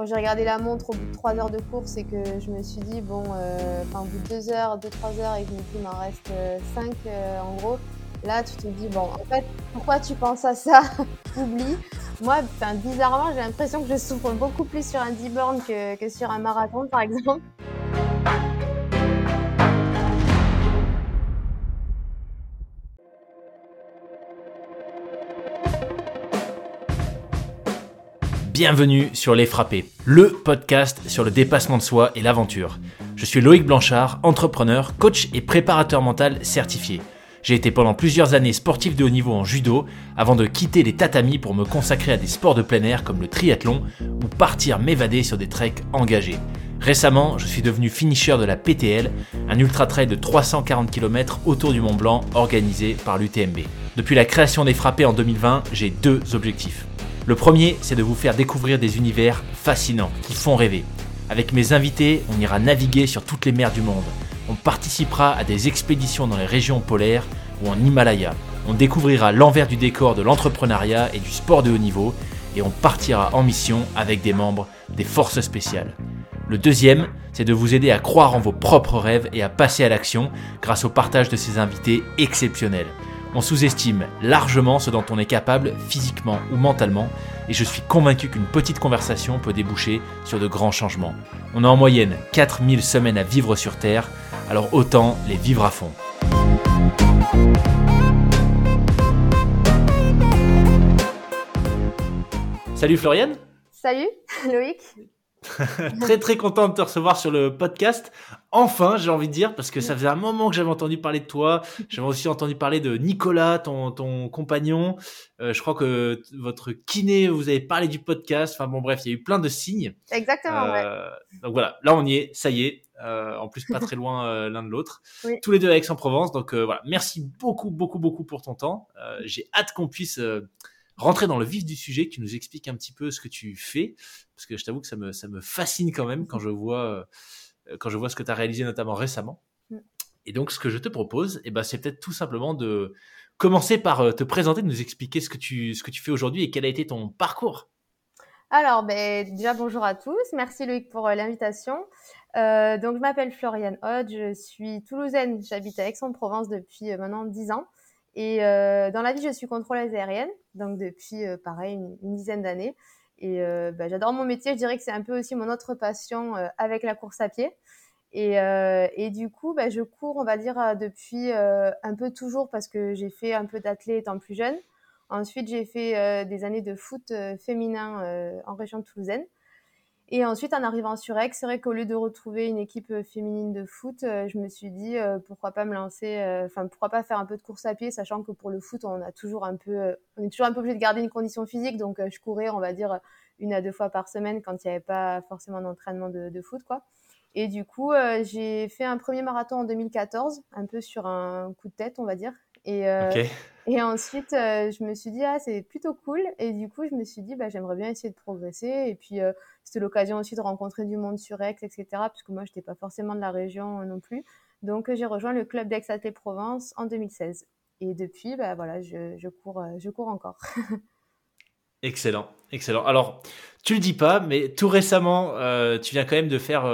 j'ai regardé la montre au bout de 3 heures de course et que je me suis dit, bon, au bout de 2 heures, 2-3 heures et que je me dis, il m'en reste 5 en gros, là, tu te dis, bon, en fait, pourquoi tu penses à ça? Oublie. Moi, bizarrement, j'ai l'impression que je souffre beaucoup plus sur un 10 bornes que sur un marathon, par exemple. Bienvenue sur Les Frappés, le podcast sur le dépassement de soi et l'aventure. Je suis Loïc Blanchard, entrepreneur, coach et préparateur mental certifié. J'ai été pendant plusieurs années sportif de haut niveau en judo avant de quitter les tatamis pour me consacrer à des sports de plein air comme le triathlon ou partir m'évader sur des treks engagés. Récemment, je suis devenu finisher de la PTL, un ultra-trail de 340 km autour du Mont Blanc organisé par l'UTMB. Depuis la création des Frappés en 2020, j'ai 2 objectifs. Le premier, c'est de vous faire découvrir des univers fascinants, qui font rêver. Avec mes invités, on ira naviguer sur toutes les mers du monde. On participera à des expéditions dans les régions polaires ou en Himalaya. On découvrira l'envers du décor de l'entrepreneuriat et du sport de haut niveau. Et on partira en mission avec des membres des forces spéciales. Le deuxième, c'est de vous aider à croire en vos propres rêves et à passer à l'action grâce au partage de ces invités exceptionnels. On sous-estime largement ce dont on est capable physiquement ou mentalement et je suis convaincu qu'une petite conversation peut déboucher sur de grands changements. On a en moyenne 4000 semaines à vivre sur Terre, alors autant les vivre à fond. Salut Floriane. Salut Loïc. Très content de te recevoir sur le podcast. Enfin, j'ai envie de dire, parce que ça faisait un moment que j'avais entendu parler de toi. J'avais aussi entendu parler de Nicolas, ton compagnon. Je crois que votre kiné, vous avez parlé du podcast. Enfin bon, bref, il y a eu plein de signes. Exactement, ouais. Donc voilà, là on y est, ça y est. En plus, pas très loin l'un de l'autre. Oui. Tous les deux à Aix-en-Provence. Donc voilà, merci beaucoup pour ton temps. J'ai hâte qu'on puisse rentrer dans le vif du sujet, que tu nous expliques un petit peu ce que tu fais, parce que je t'avoue que ça me fascine quand même quand je vois ce que tu as réalisé notamment récemment. Et donc, ce que je te propose, c'est peut-être tout simplement de commencer par te présenter, de nous expliquer ce que tu fais aujourd'hui et quel a été ton parcours. Alors, déjà, bonjour à tous. Merci Loïc pour l'invitation. Donc, je m'appelle Floriane Hodge, je suis toulousaine, j'habite à Aix-en-Provence depuis maintenant 10 ans. Et dans la vie, je suis contrôleuse aérienne, donc depuis, pareil, une dizaine d'années. Et j'adore mon métier, je dirais que c'est un peu aussi mon autre passion avec la course à pied. Et du coup, je cours, on va dire, depuis un peu toujours parce que j'ai fait un peu d'athlé étant plus jeune. Ensuite, j'ai fait des années de foot féminin en région toulousaine. Et ensuite, en arrivant sur Aix, c'est vrai qu'au lieu de retrouver une équipe féminine de foot, je me suis dit pourquoi pas me lancer, pourquoi pas faire un peu de course à pied, sachant que pour le foot, on est toujours un peu obligé de garder une condition physique. Donc, je courais, on va dire, 1 à 2 fois par semaine quand il n'y avait pas forcément d'entraînement de foot, quoi. Et du coup, j'ai fait un premier marathon en 2014, un peu sur un coup de tête, on va dire. Okay. Et ensuite, je me suis dit, c'est plutôt cool. Et du coup, je me suis dit, j'aimerais bien essayer de progresser. Et puis, c'était l'occasion aussi de rencontrer du monde sur Aix, etc. Parce que moi, je n'étais pas forcément de la région non plus. Donc, j'ai rejoint le club d'Aix-Athlé-Provence en 2016. Et depuis, voilà, je cours encore. Excellent. Alors, tu le dis pas, mais tout récemment, tu viens quand même de faire,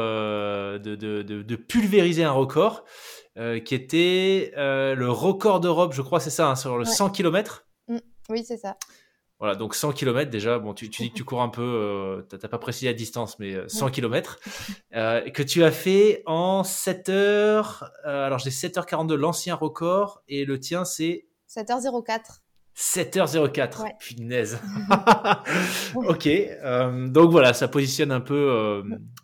de pulvériser un record qui était le record d'Europe, je crois, c'est ça, sur le 100 km. Oui, c'est ça. Voilà, donc 100 km déjà. Bon, tu dis que tu cours un peu, t'as pas précisé la distance, mais 100 km que tu as fait en 7 heures. Alors, j'ai 7h42, l'ancien record, et le tien, c'est 7h04. 7h04, ouais. Punaise. Ok, donc voilà, ça positionne un peu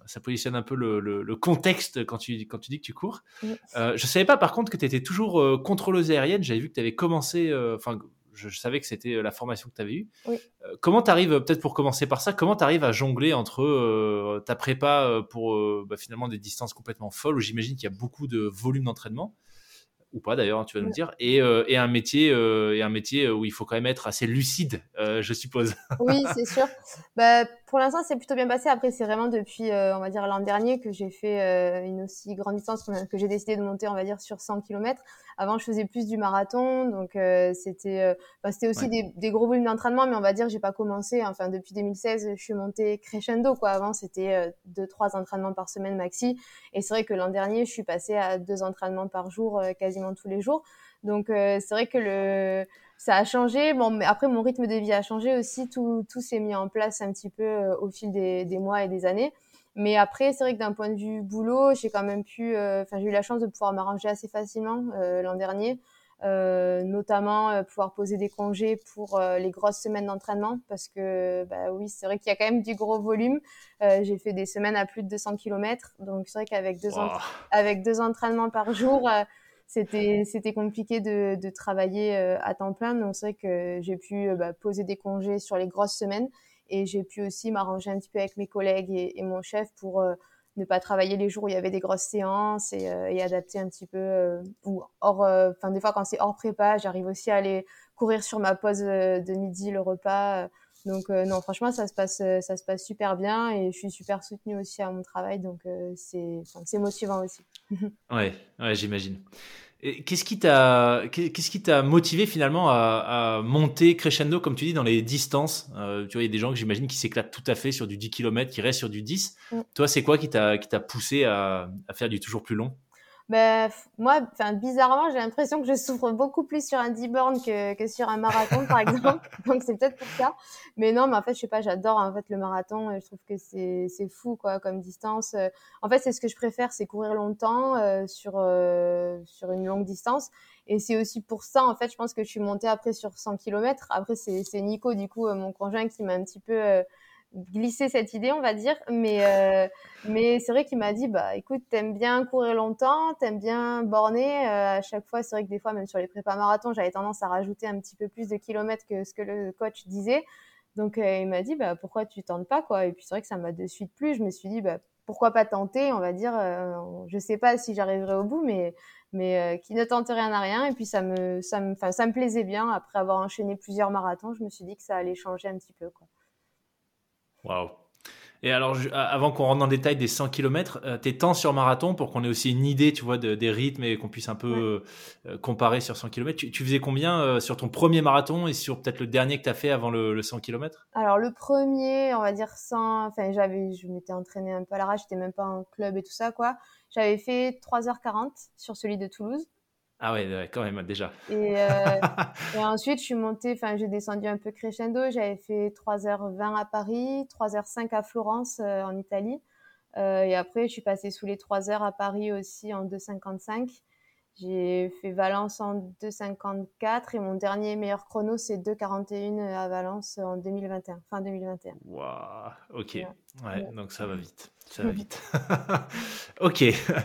le contexte quand tu dis que tu cours. Je savais pas par contre que tu étais toujours contrôleuse aérienne. J'avais vu que tu avais commencé, je savais que c'était la formation que tu avais eue. Oui. Comment tu arrives, peut-être pour commencer par ça, comment tu arrives à jongler entre ta prépa pour finalement des distances complètement folles où j'imagine qu'il y a beaucoup de volume d'entraînement, ou pas d'ailleurs, tu vas nous le dire, et un métier où il faut quand même être assez lucide, je suppose. Oui, c'est sûr. pour l'instant, c'est plutôt bien passé. Après, c'est vraiment depuis, on va dire, l'an dernier que j'ai fait une aussi grande distance que j'ai décidé de monter, on va dire, sur 100 kilomètres. Avant, je faisais plus du marathon, donc c'était aussi Ouais. des gros volumes d'entraînement, mais on va dire, j'ai pas commencé. Enfin, depuis 2016, je suis montée crescendo, quoi. Avant, c'était 2-3 entraînements par semaine maxi, et c'est vrai que l'an dernier, je suis passée à 2 entraînements par jour, quasiment tous les jours. Donc, c'est vrai que ça a changé. Bon, mais après, mon rythme de vie a changé aussi. Tout s'est mis en place un petit peu au fil des mois et des années. Mais après, c'est vrai que d'un point de vue boulot, j'ai quand même j'ai eu la chance de pouvoir m'arranger assez facilement l'an dernier. Notamment pouvoir poser des congés pour les grosses semaines d'entraînement parce que bah oui, c'est vrai qu'il y a quand même du gros volume. J'ai fait des semaines à plus de 200 kilomètres, donc c'est vrai qu'avec Wow. avec 2 entraînements par jour, c'était compliqué de travailler à temps plein. Donc c'est vrai que j'ai pu poser des congés sur les grosses semaines, et j'ai pu aussi m'arranger un petit peu avec mes collègues et mon chef pour ne pas travailler les jours où il y avait des grosses séances, et adapter un petit peu ou hors enfin des fois quand c'est hors prépa, j'arrive aussi à aller courir sur ma pause de midi, le repas. Donc non, franchement, ça se passe super bien, et je suis super soutenue aussi à mon travail, donc c'est motivant aussi. Ouais, ouais, j'imagine. Et qu'est-ce qui t'a motivé finalement à monter crescendo, comme tu dis, dans les distances? Tu vois, il y a des gens que j'imagine qui s'éclatent tout à fait sur du 10 kilomètres, qui restent sur du 10. Toi, c'est quoi qui t'a poussé à faire du toujours plus long? Moi, enfin, bizarrement, j'ai l'impression que je souffre beaucoup plus sur un 10 bornes que sur un marathon, par exemple. Donc, c'est peut-être pour ça. Mais non, mais en fait, je sais pas, j'adore, en fait, le marathon. Je trouve que c'est fou, quoi, comme distance. En fait, c'est ce que je préfère, c'est courir longtemps, sur une longue distance. Et c'est aussi pour ça, en fait, je pense que je suis montée après sur 100 kilomètres. Après, c'est Nico, du coup, mon conjoint, qui m'a un petit peu, glissé cette idée, on va dire. Mais c'est vrai qu'il m'a dit, bah, écoute, t'aimes bien courir longtemps, t'aimes bien borner. À chaque fois, c'est vrai que des fois, même sur les prépas marathons, j'avais tendance à rajouter un petit peu plus de kilomètres que ce que le coach disait. Donc, il m'a dit, bah, pourquoi tu tentes pas, quoi. Et puis, c'est vrai que ça m'a de suite plu. Je me suis dit, bah, pourquoi pas tenter, on va dire. Je sais pas si j'arriverai au bout, mais qui ne tente rien n'a rien. Et puis, enfin, ça me plaisait bien. Après avoir enchaîné plusieurs marathons, je me suis dit que ça allait changer un petit peu, quoi. Waouh. Et alors, avant qu'on rentre dans le détail des 100 kilomètres, tes temps sur marathon, pour qu'on ait aussi une idée, tu vois, des rythmes et qu'on puisse un Ouais. peu comparer sur 100 kilomètres, tu faisais combien sur ton premier marathon et sur peut-être le dernier que tu as fait avant le 100 kilomètres? Alors le premier, on va dire sans, enfin je m'étais entraînée un peu à l'arrache, j'étais même pas en club et tout ça, quoi. J'avais fait 3h40 sur celui de Toulouse. Ah ouais, ouais, quand même, déjà. Et, et ensuite, je suis montée, enfin, j'ai descendu un peu crescendo. J'avais fait 3h20 à Paris, 3h05 à Florence, en Italie. Et après, je suis passée sous les 3 heures à Paris aussi en 2h55. J'ai fait Valence en 2h54, et mon dernier meilleur chrono, c'est 2h41 à Valence en 2021, fin 2021. Waouh, ok. Ouais. Ouais, Ouais. donc ça va vite. Ça va vite. Ok.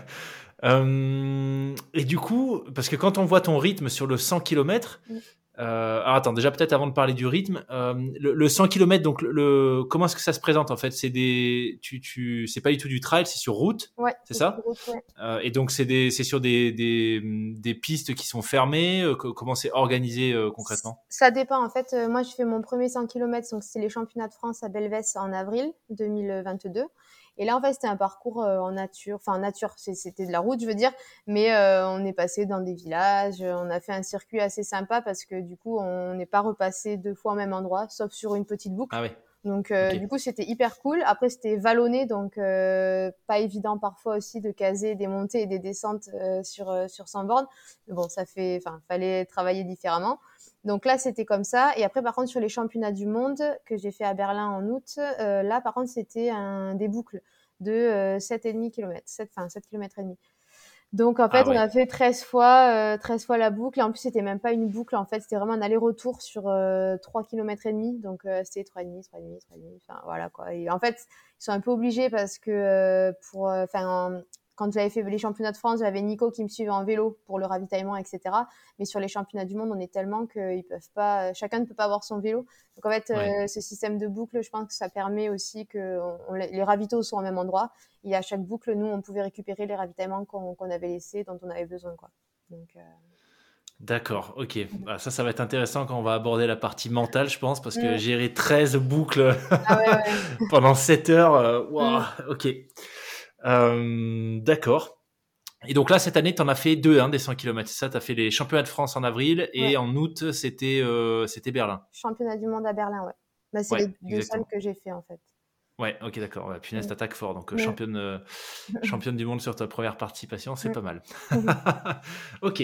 Et du coup, parce que quand on voit ton rythme sur le 100 kilomètres, alors attends, déjà peut-être avant de parler du rythme, le 100 kilomètres, donc comment est-ce que ça se présente en fait? C'est pas du tout du trail, c'est sur route, Ouais, c'est c'est sur ça? route, ouais. Et donc c'est sur des pistes qui sont fermées. Comment c'est organisé concrètement? Ça dépend. En fait, moi, j'ai fait mon premier 100 kilomètres, donc c'est les championnats de France à Belvès en avril 2022. Et là, en fait, c'était un parcours en nature. Enfin, en nature, c'était de la route, je veux dire. Mais on est passé dans des villages. On a fait un circuit assez sympa parce que du coup, on n'est pas repassé 2 fois au même endroit, sauf sur une petite boucle. Ah ouais, Donc, ok. du coup, c'était hyper cool. Après, c'était vallonné, donc pas évident parfois aussi de caser des montées et des descentes sur 100 bornes. Mais bon, enfin, fallait travailler différemment. Donc là, c'était comme ça. Et après, par contre, sur les championnats du monde que j'ai fait à Berlin en août, là, par contre, c'était des boucles de 7,5 km, 7 km et demi. Donc, en fait, Ah on ouais. a fait 13 fois la boucle. Et en plus, c'était même pas une boucle. En fait, c'était vraiment un aller-retour sur 3 km et demi. Donc, c'était 3,5, 3,5, 3,5. Enfin, voilà, quoi. Et en fait, ils sont un peu obligés parce que quand j'avais fait les championnats de France, j'avais Nico qui me suivait en vélo pour le ravitaillement, etc. Mais sur les championnats du monde, on est tellement qu'ils peuvent pas, chacun ne peut pas avoir son vélo. Donc, en fait, Ouais. ce système de boucle, je pense que ça permet aussi que les ravitaux sont au même endroit. Et à chaque boucle, nous, on pouvait récupérer les ravitaillements qu'on avait laissés, dont on avait besoin, quoi. Donc, D'accord, ok. Ah, ça va être intéressant quand on va aborder la partie mentale, je pense, parce que Mm. gérer 13 boucles Ah ouais, ouais. pendant 7 heures, Mm. waouh, ok. D'accord. Et donc là, cette année, tu en as fait deux, hein, des 100 km. C'est ça, tu as fait les championnats de France en avril et Ouais. en août, c'était Berlin. Championnat du monde à Berlin, ouais. Bah, c'est Ouais, les deux seuls exactement. que j'ai fait en fait. Ouais, ok, d'accord. Ouais, punaise, Mm. t'attaques fort. Donc, Mm. championne du monde sur ta première participation, c'est Mm. pas mal. Ok.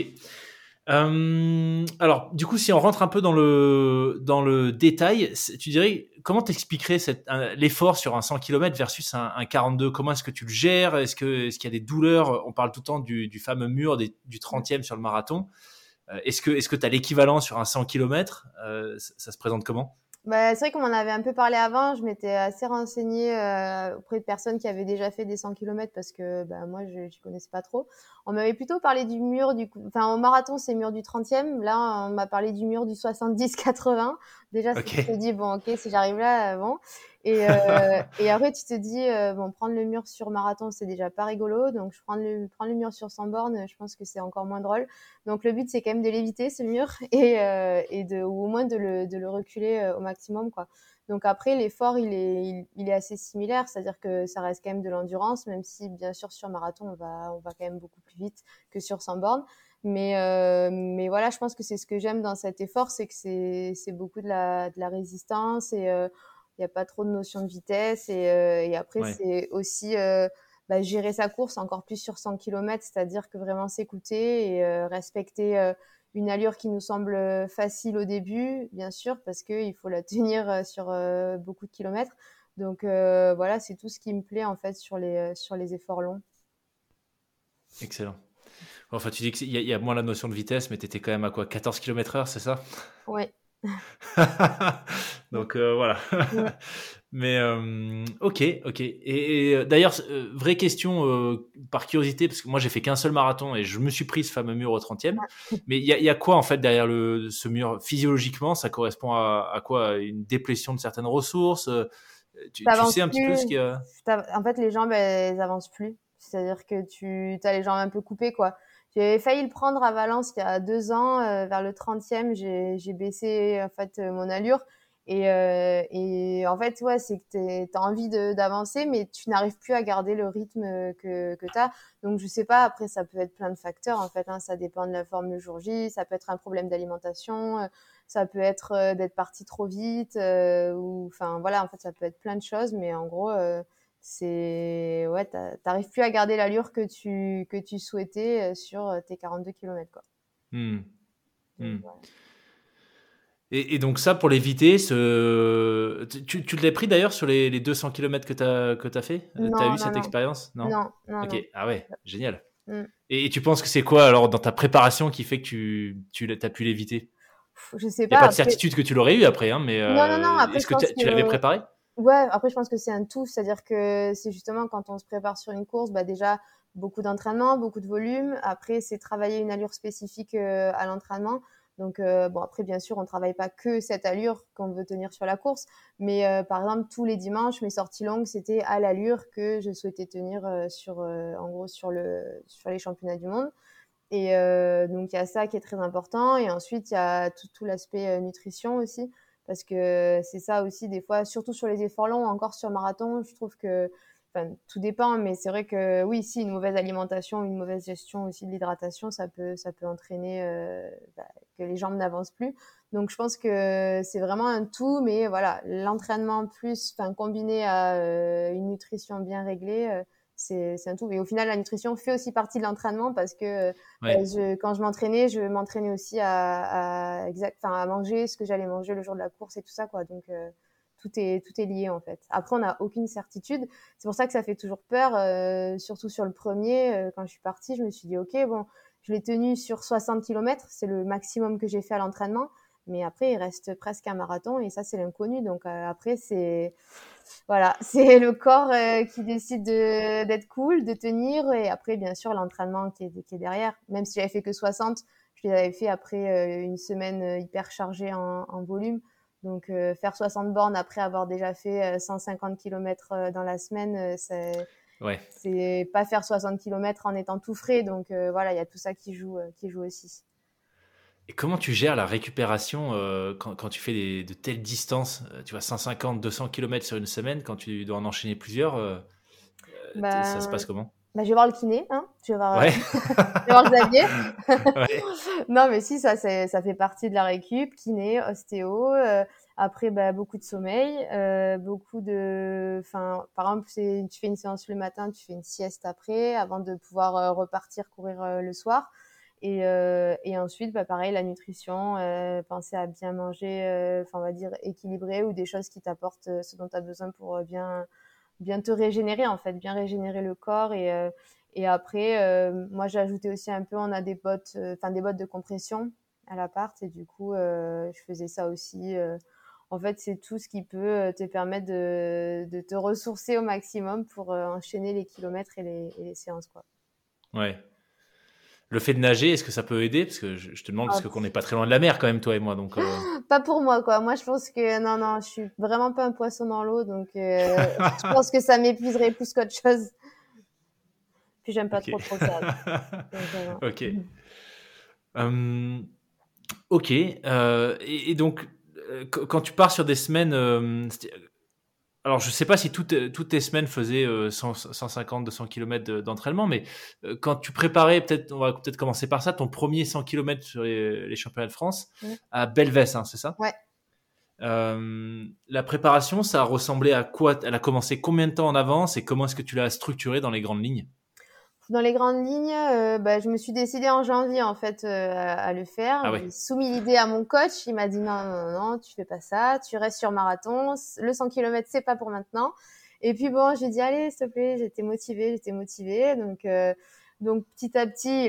Alors, du coup, si on rentre un peu dans le détail, tu dirais, comment t'expliquerais l'effort sur un 100 km versus un 42? Comment est-ce que tu le gères? Est-ce qu'il y a des douleurs? On parle tout le temps du fameux mur du 30e sur le marathon. Est-ce que tu as l'équivalent sur un 100 km? Ça se présente comment? Bah, c'est vrai qu'on m'en avait un peu parlé avant. Je m'étais assez renseignée auprès de personnes qui avaient déjà fait des 100 kilomètres parce que bah, moi, je ne connaissais pas trop. On m'avait plutôt parlé du mur, enfin, au marathon, c'est mur du 30e. Là, on m'a parlé du mur du 70-80. Déjà, tu te Ok. dis, bon, ok, si j'arrive là, bon. Et après, tu te dis, bon, prendre le mur sur marathon, c'est déjà pas rigolo. Donc, prendre le mur sur 100 bornes, je pense que c'est encore moins drôle. Donc le but c'est quand même de l'éviter ce mur ou au moins de le reculer au maximum quoi. Donc après l'effort il est assez similaire, c'est-à-dire que ça reste quand même de l'endurance, même si bien sûr sur marathon on va quand même beaucoup plus vite que sur 100 bornes. Mais voilà, je pense que c'est ce que j'aime dans cet effort, c'est que c'est beaucoup de la résistance et il y a pas trop de notion de vitesse et après Ouais. c'est aussi bah, gérer sa course encore plus sur 100 km, c'est-à-dire que vraiment s'écouter et respecter une allure qui nous semble facile au début, bien sûr, parce qu'il faut la tenir sur beaucoup de kilomètres. Donc voilà, c'est tout ce qui me plaît en fait sur les efforts longs. Excellent. Enfin, tu dis qu'il y a moins la notion de vitesse, mais tu étais quand même à quoi? 14 km/h, c'est ça? Ouais. Donc voilà. Ouais. Mais ok, ok. D'ailleurs, vraie question par curiosité, parce que moi j'ai fait qu'un seul marathon et je me suis pris ce fameux mur au 30e. Mais il y a quoi en fait derrière ce mur? Physiologiquement, ça correspond à quoi? À une déplétion de certaines ressources? Tu sais T'avances un petit peu ce plus. qu'il y a? En fait, les jambes, elles avancent plus. C'est-à-dire que tu as les jambes un peu coupées, quoi. J'ai failli le prendre à Valence il y a 2 ans, vers le 30e, j'ai baissé en fait mon allure et en fait ouais c'est que t'as envie d'avancer mais tu n'arrives plus à garder le rythme que t'as. Donc je sais pas, après ça peut être plein de facteurs en fait, hein, ça dépend de la forme le jour J, ça peut être un problème d'alimentation, ça peut être d'être parti trop vite ou enfin voilà en fait ça peut être plein de choses mais en gros c'est ouais t'arrives plus à garder l'allure que tu souhaitais sur tes 42 kilomètres quoi. Hmm, Donc, hmm. voilà. Et donc ça, pour l'éviter, tu l'as pris d'ailleurs sur les 200 km que t'as fait? T'as Non eu non cette non expérience? Non? non non Ok, non. ah ouais, génial. Mm. Et tu penses que c'est quoi alors dans ta préparation qui fait que t'as pu l'éviter? Je sais Il n'y a pas pas de après. certitude que tu l'aurais eu après, hein, mais Non non non après est-ce je que pense tu l'avais que préparé? ouais, après je pense que c'est un tout, c'est-à-dire que c'est justement quand on se prépare sur une course, bah déjà beaucoup d'entraînement, beaucoup de volume. Après c'est travailler une allure spécifique à l'entraînement. Donc bon après bien sûr on travaille pas que cette allure qu'on veut tenir sur la course, mais par exemple tous les dimanches mes sorties longues c'était à l'allure que je souhaitais tenir en gros sur les championnats du monde. Et donc il y a ça qui est très important. Et ensuite il y a tout l'aspect nutrition aussi, parce que c'est ça aussi des fois, surtout sur les efforts longs, encore sur marathon, je trouve que, enfin tout dépend, mais c'est vrai que oui, si une mauvaise alimentation, une mauvaise gestion aussi de l'hydratation, ça peut entraîner bah, que les jambes n'avancent plus. Donc je pense que c'est vraiment un tout, mais voilà, l'entraînement plus, enfin combiné à une nutrition bien réglée. C'est un tout. Et au final, la nutrition fait aussi partie de l'entraînement parce que Ouais. quand je m'entraînais aussi à manger ce que j'allais manger le jour de la course et tout ça, quoi. Donc, tout est lié, en fait. Après, on n'a aucune certitude. C'est pour ça que ça fait toujours peur, surtout sur le premier. Quand je suis partie, je me suis dit, OK, bon, je l'ai tenu sur 60 kilomètres. C'est le maximum que j'ai fait à l'entraînement. Mais après, il reste presque un marathon et ça, c'est l'inconnu. Donc, après, voilà, c'est le corps qui décide d'être cool, de tenir, et après, bien sûr, l'entraînement qui est derrière. Même si j'avais fait que 60, je les avais fait après une semaine hyper chargée en volume. Donc, faire 60 bornes après avoir déjà fait 150 km dans la semaine, Ouais. c'est pas faire 60 km en étant tout frais. Donc, voilà, il y a tout ça qui joue aussi. Et comment tu gères la récupération quand tu fais de telles distances, tu vois, 150, 200 km sur une semaine, quand tu dois en enchaîner plusieurs, ça se Ben, passe comment? je vais voir le kiné, hein. Ouais. Je vais voir Xavier. Ouais. Non, mais si, ça fait partie de la récup, kiné, ostéo. Après, bah, beaucoup de sommeil, enfin, par exemple, tu fais une séance le matin, tu fais une sieste après, avant de pouvoir repartir courir le soir. Et ensuite, bah, pareil, la nutrition, penser à bien manger, enfin, on va dire équilibré, ou des choses qui t'apportent ce dont tu as besoin pour bien te régénérer, en fait, bien régénérer le corps. Et après, moi, j'ai ajouté aussi un peu, on a des bottes, enfin des bottes de compression à l'appart, et du coup, je faisais ça aussi. En fait, c'est tout ce qui peut te permettre de te ressourcer au maximum pour enchaîner les kilomètres et les séances, quoi. Ouais. Le fait de nager, est-ce que ça peut aider? Parce que je te demande, parce Ah, que qu'on n'est pas très loin de la mer quand même, toi et moi. Donc, pas pour moi, quoi. Moi, je pense que non, non, je suis vraiment pas un poisson dans l'eau, donc je pense que ça m'épuiserait plus qu'autre chose. Puis j'aime pas ok. trop trop ça. Donc voilà. Ok. Hum, ok. Et donc, quand tu pars sur des semaines, alors je sais pas si toutes tes semaines faisaient 150, 200 km d'entraînement, mais quand tu préparais, peut-être, on va peut-être commencer par ça, ton premier 100 km sur les championnats de France Mm. à Belvès, hein, c'est ça? Ouais. La préparation, ça a ressemblé à quoi? Elle a commencé combien de temps en avance et comment est-ce que tu l'as structurée dans les grandes lignes? Dans les grandes lignes, bah, je me suis décidée en janvier, en fait, à le faire. Ah ouais. J'ai soumis l'idée à mon coach. Il m'a dit non, non, non, tu fais pas ça. Tu restes sur marathon. Le 100 km, c'est pas pour maintenant. Et puis bon, j'ai dit allez, s'il te plaît. J'étais motivée. Donc petit à petit,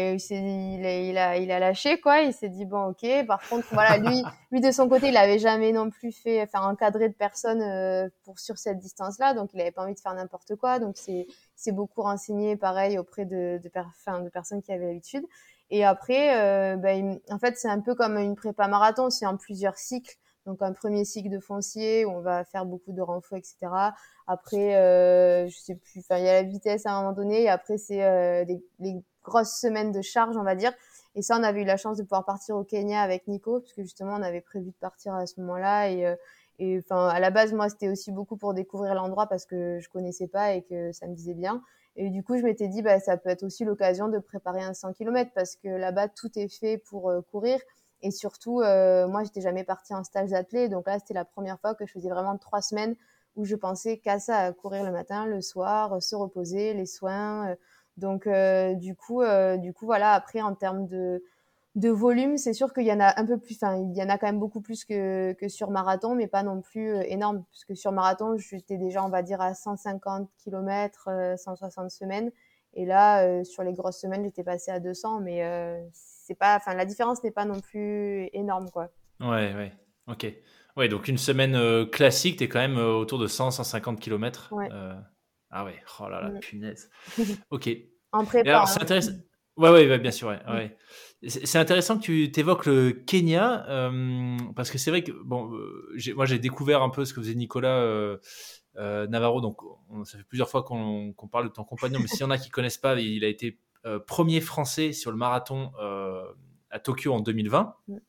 il a lâché, quoi. Il s'est dit bon, ok. Par contre, voilà, lui de son côté, il avait jamais non plus encadré de personne sur cette distance-là. Donc il avait pas envie de faire n'importe quoi. Donc c'est beaucoup renseigné, pareil, auprès de personnes qui avaient l'habitude. Et après, en fait, c'est un peu comme une prépa marathon, c'est en plusieurs cycles. Donc, un premier cycle de foncier où on va faire beaucoup de renfo, etc. Après, je sais plus, enfin, il y a la vitesse à un moment donné. Et après, c'est les grosses semaines de charge, on va dire. Et ça, on avait eu la chance de pouvoir partir au Kenya avec Nico, parce que justement, on avait prévu de partir à ce moment-là. Et enfin, à la base, moi, c'était aussi beaucoup pour découvrir l'endroit parce que je connaissais pas et que ça me disait bien. Et du coup, je m'étais dit, bah, ça peut être aussi l'occasion de préparer un 100 km parce que là-bas, tout est fait pour courir. Et surtout, moi, j'étais jamais partie en stage d'athlète. Donc là, c'était la première fois que je faisais vraiment 3 semaines où je pensais qu'à ça, à courir le matin, le soir, se reposer, les soins. Donc, du coup, voilà. Après, en termes de volume, c'est sûr qu'il y en a un peu plus, enfin, il y en a quand même beaucoup plus que sur marathon, mais pas non plus énorme, parce que sur marathon, j'étais déjà, on va dire, à 150 km, 160 semaines, et là, sur les grosses semaines, j'étais passée à 200, mais c'est pas, enfin, la différence n'est pas non plus énorme, quoi. Ouais, ouais. Ok. Ouais, donc une semaine classique, t'es quand même autour de 100, 150 km. Ouais. Ah ouais, oh là là, Mm. punaise. Ok. Et En prépa, alors, c'est hein. intéressant. Ouais, ouais, ouais, bien sûr, ouais, Mm. ouais. C'est intéressant que tu t'évoques le Kenya, parce que c'est vrai que, bon, moi j'ai découvert un peu ce que faisait Nicolas Navarro, donc ça fait plusieurs fois qu'on parle de ton compagnon, mais s'il y en a qui connaissent pas, il a été premier français sur le marathon à Tokyo en 2020. Mm.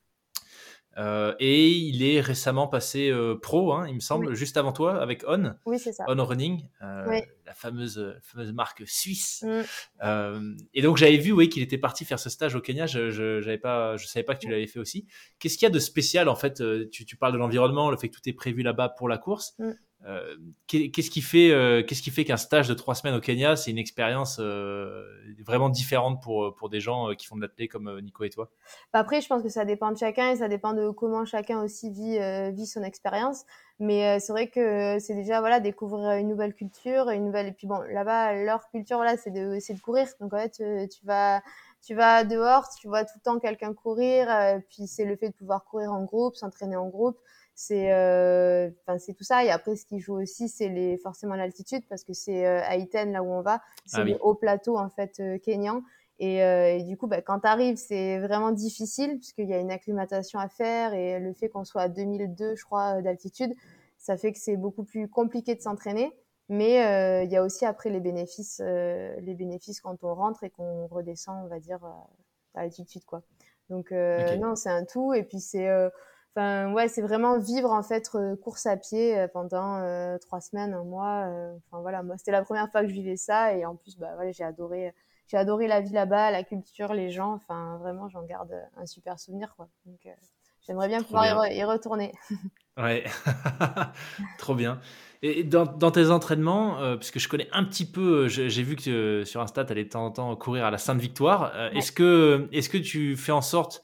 Et il est récemment passé pro, hein, il me Oui, semble, juste avant toi, avec oui, c'est ça. On Running, Oui. la fameuse marque suisse. Mm. Et donc j'avais vu, oui, qu'il était parti faire ce stage au Kenya. Je savais pas que tu l'avais fait aussi. Qu'est-ce qu'il y a de spécial en fait? Tu parles de l'environnement, le fait que tout est prévu là-bas pour la course. Mm. Qu'est-ce qui fait qu'un stage de 3 semaines au Kenya, c'est une expérience vraiment différente pour des gens qui font de l'athlé comme Nico et toi? Après, je pense que ça dépend de chacun et ça dépend de comment chacun aussi vit son expérience. Mais c'est vrai que c'est déjà voilà découvrir une nouvelle culture, une nouvelle et puis bon là-bas leur culture voilà c'est de courir. Donc en fait tu vas dehors, tu vois tout le temps quelqu'un courir, puis c'est le fait de pouvoir courir en groupe, s'entraîner en groupe. C'est tout ça et après ce qui joue aussi c'est les forcément l'altitude parce que c'est à Iten là où on va, c'est Ah les oui, hauts plateaux en fait kenyans. Et du coup, bah, quand tu arrives, c'est vraiment difficile puisqu'il y a une acclimatation à faire et le fait qu'on soit à 2002, je crois, d'altitude, ça fait que c'est beaucoup plus compliqué de s'entraîner. Mais il y a aussi après les bénéfices quand on rentre et qu'on redescend, on va dire, à l'altitude, quoi. Donc Ok. non, c'est un tout. Et puis enfin ouais, c'est vraiment vivre en fait course à pied pendant 3 semaines, un mois. Enfin voilà, moi c'était la première fois que je vivais ça et en plus bah voilà, j'ai adoré la vie là-bas, la culture, les gens. Enfin vraiment, j'en garde un super souvenir quoi. Donc j'aimerais bien Trop pouvoir bien. y retourner. Ouais, trop bien. Et dans tes entraînements, puisque je connais un petit peu, j'ai vu que sur Insta, tu allais de temps en temps courir à la Sainte-Victoire. Ouais. Est-ce que tu fais en sorte,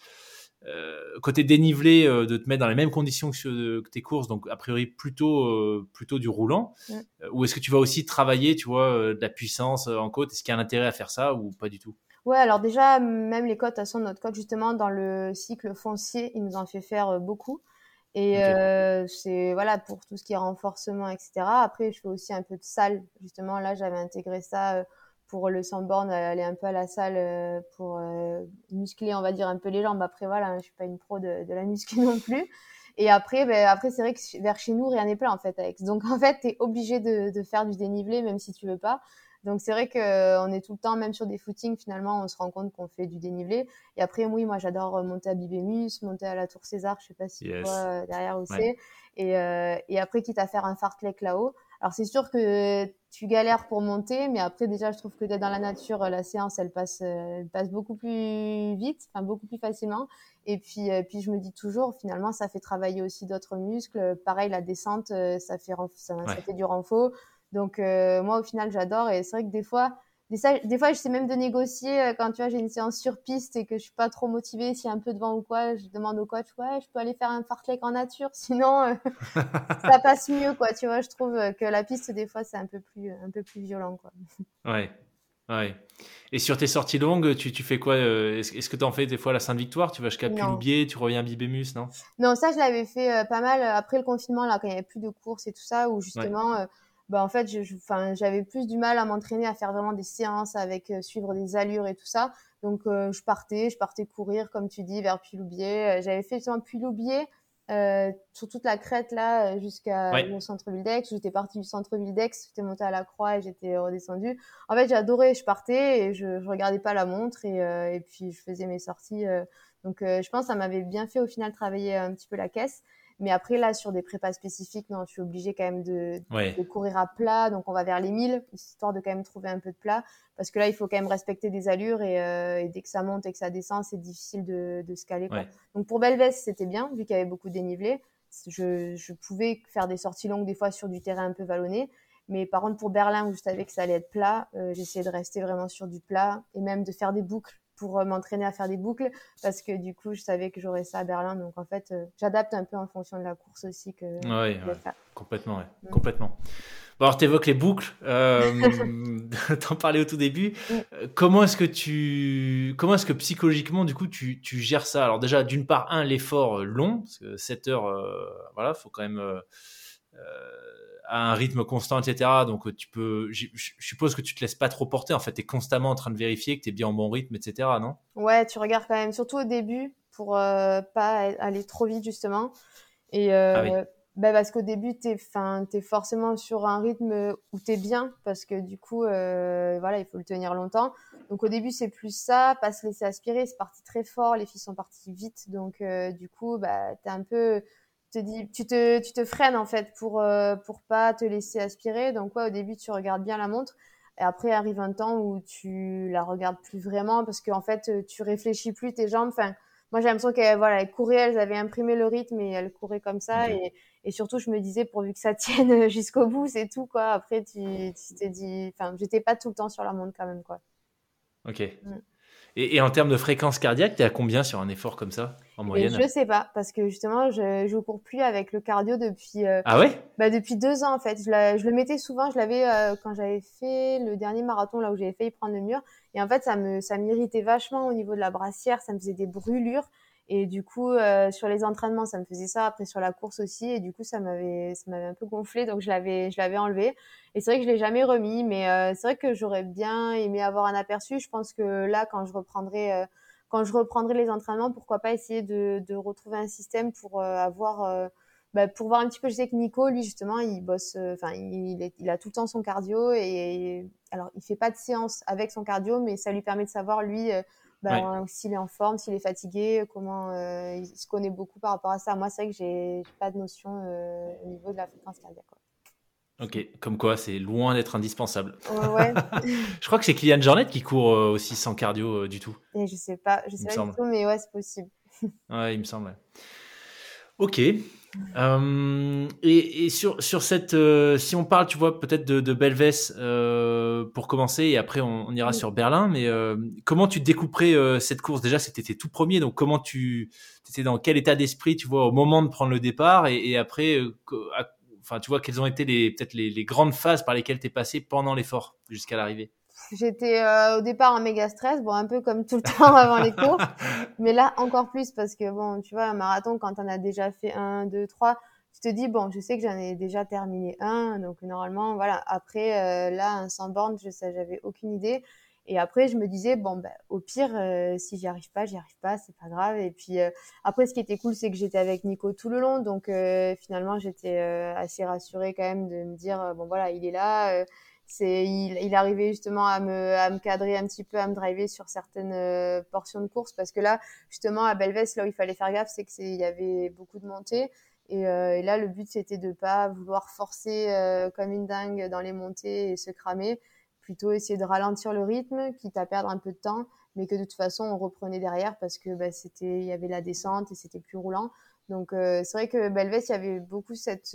côté dénivelé, de te mettre dans les mêmes conditions que tes courses, donc a priori plutôt du roulant, Mm. ou est-ce que tu vas aussi travailler, tu vois, de la puissance en côte? Est-ce qu'il y a un intérêt à faire ça ou pas du tout? Ouais, alors déjà, même les cotes, de toute façon, notre coach, justement, dans le cycle foncier, il nous en fait faire beaucoup. Et Ok, c'est voilà pour tout ce qui est renforcement, etc. Après, je fais aussi un peu de salle. Justement, là, j'avais intégré ça pour le sandboard, aller un peu à la salle pour muscler, on va dire, un peu les jambes. Après, voilà, je suis pas une pro de la muscu non plus. Et après, après c'est vrai que vers chez nous, rien n'est plat en fait, Alex. Donc en fait, tu es obligé de faire du dénivelé, même si tu veux pas. Donc c'est vrai que on est tout le temps, même sur des footings, finalement, on se rend compte qu'on fait du dénivelé. Et après, oui, moi, j'adore monter à Bibémus, monter à la Tour César. Je sais pas si tu vois yes, derrière où ouais, c'est. Et après, quitte à faire un fartlek là-haut. Alors, c'est sûr que tu galères pour monter, mais après, déjà, je trouve que d'être dans la nature, la séance, elle passe beaucoup plus vite, enfin, beaucoup plus facilement. Et puis, je me dis toujours, finalement, ça fait travailler aussi d'autres muscles. Pareil, la descente, ça ouais. fait du renfort. Donc, moi, au final, j'adore. Et c'est vrai que des fois, j'essaie même de négocier quand tu vois j'ai une séance sur piste et que je suis pas trop motivée, s'il y a un peu de vent ou quoi, je demande au coach, ouais, je peux aller faire un fartlek en nature, sinon ça passe mieux quoi. Tu vois, je trouve que la piste des fois c'est un peu plus violent quoi. Ouais, ouais. Et sur tes sorties longues, tu fais quoi? Est-ce que tu en fais des fois à la Sainte-Victoire? Tu vas jusqu'à Non, Puloubier, tu reviens à Bibémus, non? non, ça je l'avais fait pas mal après le confinement là quand il y avait plus de courses et tout ça où Ouais, justement bah en fait enfin j'avais plus du mal à m'entraîner à faire vraiment des séances avec suivre des allures et tout ça. Donc je partais courir comme tu dis vers Puy-Loubier. J'avais fait justement Puy-Loubier sur toute la crête là jusqu'à ouais, le centre-ville d'Aix. J'étais partie du centre-ville d'Aix, j'étais montée à la Croix et j'étais redescendue. En fait, j'adorais, je partais et je regardais pas la montre et puis je faisais mes sorties donc, je pense que ça m'avait bien fait au final travailler un petit peu la caisse. Mais après, là, sur des prépas spécifiques, non, je suis obligée quand même ouais, de courir à plat. Donc, on va vers les 1000, histoire de quand même trouver un peu de plat. Parce que là, il faut quand même respecter des allures et dès que ça monte et que ça descend, c'est difficile de se caler, quoi. ouais. Donc, pour Belvès, c'était bien, vu qu'il y avait beaucoup de dénivelé. Je pouvais faire des sorties longues, des fois, sur du terrain un peu vallonné. Mais par contre, pour Berlin, où je savais que ça allait être plat, j'essayais de rester vraiment sur du plat et même de faire des boucles pour m'entraîner à faire des boucles parce que du coup, je savais que j'aurais ça à Berlin. Donc en fait, j'adapte un peu en fonction de la course aussi que Ouais, je vais ouais, faire. complètement, ouais, Mm. complètement. Bon, alors, t'évoques les boucles. T'en parlais au tout début. Mm. Comment est-ce que psychologiquement, du coup, tu gères ça? Alors déjà, d'une part, l'effort long, parce que 7 heures, voilà, faut quand même à un rythme constant, etc. Donc, je suppose que tu te laisses pas trop porter. En fait, t'es constamment en train de vérifier que t'es bien en bon rythme, etc. Non? Ouais, tu regardes quand même, surtout au début, pour pas aller trop vite justement. Et Ah oui. bah, parce qu'au début, t'es forcément sur un rythme où t'es bien, parce que du coup, voilà, il faut le tenir longtemps. Donc au début, c'est plus ça, pas se laisser aspirer. C'est parti très fort, les filles sont parties vite, donc du coup, bah, t'es un peu, tu te freines en fait pour pas te laisser aspirer. Donc ouais, au début, tu regardes bien la montre. Et après arrive un temps où tu la regardes plus vraiment parce qu'en fait, tu réfléchis plus tes jambes. Enfin, moi, j'ai l'impression qu'elles voilà, elles couraient, elles avaient imprimé le rythme et elles couraient comme ça. Ok. Et surtout, je me disais, pourvu que ça tienne jusqu'au bout, c'est tout, quoi. Après, tu t'es dit, enfin, j'étais pas tout le temps sur la montre quand même, quoi. Ok. Mm. Et en termes de fréquence cardiaque, t'es à combien sur un effort comme ça, en Et moyenne? je sais pas, parce que justement, je cours plus avec le cardio depuis, Ah ouais? bah, depuis 2 ans, en fait. Je le mettais souvent, je l'avais quand j'avais fait le dernier marathon, là où j'avais failli prendre le mur. Et en fait, ça m'irritait vachement au niveau de la brassière, ça me faisait des brûlures. Et du coup, sur les entraînements, ça me faisait ça. Après, sur la course aussi. Et du coup, ça m'avait un peu gonflé. Donc, je l'avais enlevé. Et c'est vrai que je l'ai jamais remis. Mais c'est vrai que j'aurais bien aimé avoir un aperçu. Je pense que là, quand je reprendrai les entraînements, pourquoi pas essayer de retrouver un système pour avoir bah, pour voir un petit peu. Je sais que Nico, lui justement, il bosse, enfin, il a tout le temps son cardio et alors il fait pas de séance avec son cardio, mais ça lui permet de savoir lui Ouais. s'il est en forme, s'il est fatigué, comment il se connaît beaucoup par rapport à ça. Moi, c'est vrai que j'ai pas de notion au niveau de la fréquence cardiaque, quoi. Ok, comme quoi c'est loin d'être indispensable. Ouais, Je crois que c'est Kylian Jornet qui court aussi sans cardio du tout, et je il sais me pas du semble. tout, mais ouais, c'est possible. Ouais, il me semble. Ouais. Ok. Et sur cette, si on parle, tu vois, peut-être de Belvès pour commencer, et après on ira Mm. sur Berlin. Mais comment tu découperais cette course? Déjà, c'était tes tout premiers, donc comment tu étais dans quel état d'esprit, tu vois, au moment de prendre le départ, et après, enfin, tu vois, quelles ont été peut-être les grandes phases par lesquelles tu es passé pendant l'effort jusqu'à l'arrivée? J'étais au départ en méga stress, bon, un peu comme tout le temps avant les courses, mais là encore plus parce que bon, tu vois, un marathon, quand on a déjà fait un, deux, trois, tu te dis, bon, je sais que j'en ai déjà terminé un, donc normalement, voilà. Après, là, un 100 bornes, j'avais aucune idée. Et après, je me disais, bon, ben, au pire, si j'y arrive pas, c'est pas grave. Et puis, après, ce qui était cool, c'est que j'étais avec Nico tout le long, donc finalement, j'étais assez rassurée quand même de me dire, bon, voilà, il est là. Il arrivait justement à me cadrer un petit peu, à me driver sur certaines portions de course parce que là, justement, à Belvès, là où il fallait faire gaffe, il y avait beaucoup de montées. Et là, le but, c'était de pas vouloir forcer comme une dingue dans les montées et se cramer, plutôt essayer de ralentir le rythme, quitte à perdre un peu de temps, mais que de toute façon, on reprenait derrière parce que bah, il y avait la descente et c'était plus roulant. Donc, c'est vrai que Belvès, il y avait beaucoup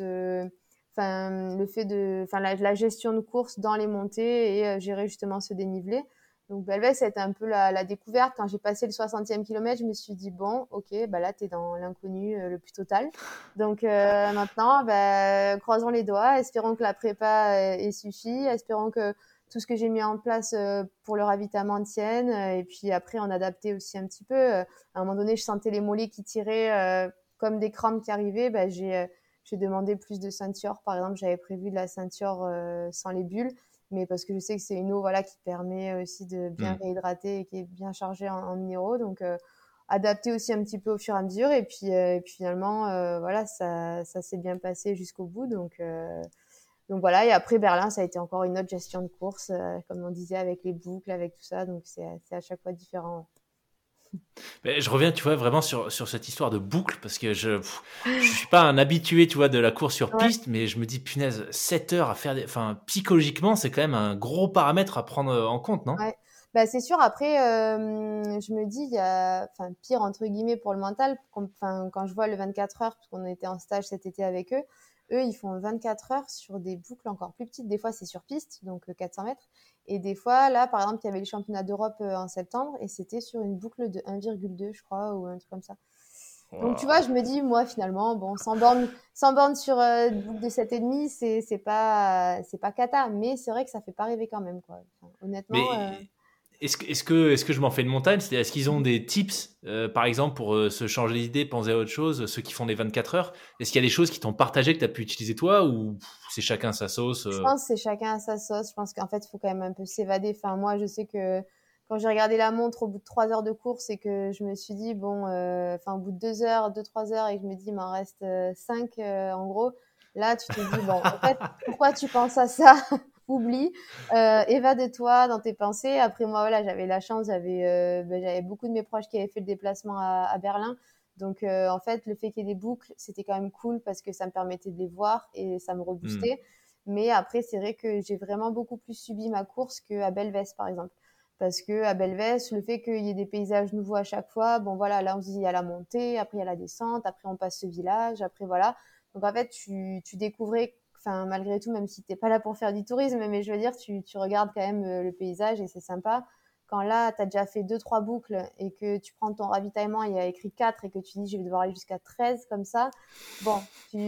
le fait la gestion de course dans les montées et gérer justement ce dénivelé. Donc Belvès, ça a été un peu la découverte. Quand j'ai passé le 60e kilomètre, je me suis dit, bon, ok, bah là, t'es dans l'inconnu le plus total. Donc maintenant, bah, croisons les doigts, espérons que la prépa ait suffi, espérons que tout ce que j'ai mis en place pour le ravitaillement tienne. Et puis après, on adaptait aussi un petit peu. À un moment donné, je sentais les mollets qui tiraient comme des crampes qui arrivaient. Bah, j'ai demandé plus de ceinture. Par exemple, j'avais prévu de la ceinture sans les bulles, mais parce que je sais que c'est une eau voilà, qui permet aussi de bien Hmm. réhydrater et qui est bien chargée en minéraux. Donc, adapter aussi un petit peu au fur et à mesure. Et puis finalement, voilà, ça s'est bien passé jusqu'au bout. Donc voilà. Et après, Berlin, ça a été encore une autre gestion de course, comme on disait, avec les boucles, avec tout ça. Donc c'est à chaque fois différent. Mais je reviens, tu vois, vraiment sur cette histoire de boucle, parce que je suis pas un habitué, tu vois, de la course sur Ouais. piste, mais je me dis, punaise, 7 heures à faire enfin, psychologiquement, c'est quand même un gros paramètre à prendre en compte, non? Ouais, bah, c'est sûr. Après, je me dis, il y a, enfin, pire entre guillemets pour le mental. Enfin, quand je vois le 24 heures, parce qu'on était en stage cet été avec eux, ils font 24 heures sur des boucles encore plus petites. Des fois, c'est sur piste, donc 400 mètres. Et des fois, là, par exemple, il y avait les championnats d'Europe en septembre et c'était sur une boucle de 1,2, je crois, ou un truc comme ça. Donc, tu vois, Waouh. je me dis, moi, finalement, bon, 100 bornes sur une boucle de 7,5, c'est pas cata. Mais c'est vrai que ça fait pas rêver quand même, quoi. Enfin, honnêtement, Mais est-ce que je m'en fais une montagne? C'est-à-dire, est-ce qu'ils ont des tips, par exemple, pour se changer d'idée, penser à autre chose, ceux qui font des 24 heures? Est-ce qu'il y a des choses qui t'ont partagé que tu as pu utiliser toi, ou c'est chacun sa sauce? je pense que c'est chacun à sa sauce. Je pense qu'en fait, il faut quand même un peu s'évader. Enfin, moi, je sais que quand j'ai regardé la montre au bout de 3 heures de course et que je me suis dit, bon, au bout de 2 heures, 2, 3 heures, et que je me dis, il m'en reste 5, en gros, là, tu te dis, bon, en fait, pourquoi tu penses à ça? Oublie, évade-toi dans tes pensées. Après, moi, voilà, j'avais la chance, j'avais beaucoup de mes proches qui avaient fait le déplacement à Berlin. Donc, en fait, le fait qu'il y ait des boucles, c'était quand même cool parce que ça me permettait de les voir et ça me Hmm. reboostait. Mais après, c'est vrai que j'ai vraiment beaucoup plus subi ma course qu'à Belvès, par exemple. Parce que à Belvès, le fait qu'il y ait des paysages nouveaux à chaque fois, bon voilà, là on se dit il y a la montée, après il y a la descente, après on passe ce village, après voilà. Donc en fait, tu découvrais, enfin malgré tout, même si t'es pas là pour faire du tourisme, mais je veux dire, tu regardes quand même le paysage et c'est sympa. Quand là, tu as déjà fait deux, trois boucles et que tu prends ton ravitaillement, il y a écrit 4 et que tu dis je vais devoir aller jusqu'à 13 comme ça, bon,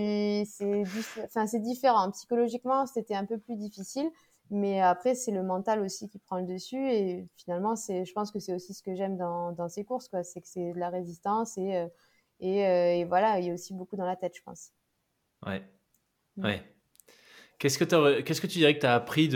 c'est différent. Psychologiquement, c'était un peu plus difficile, mais après, c'est le mental aussi qui prend le dessus. Et finalement, je pense que c'est aussi ce que j'aime dans ces courses, quoi. C'est que c'est de la résistance et voilà, il y a aussi beaucoup dans la tête, je pense. Ouais, Mm. ouais. Qu'est-ce que tu dirais que tu as appris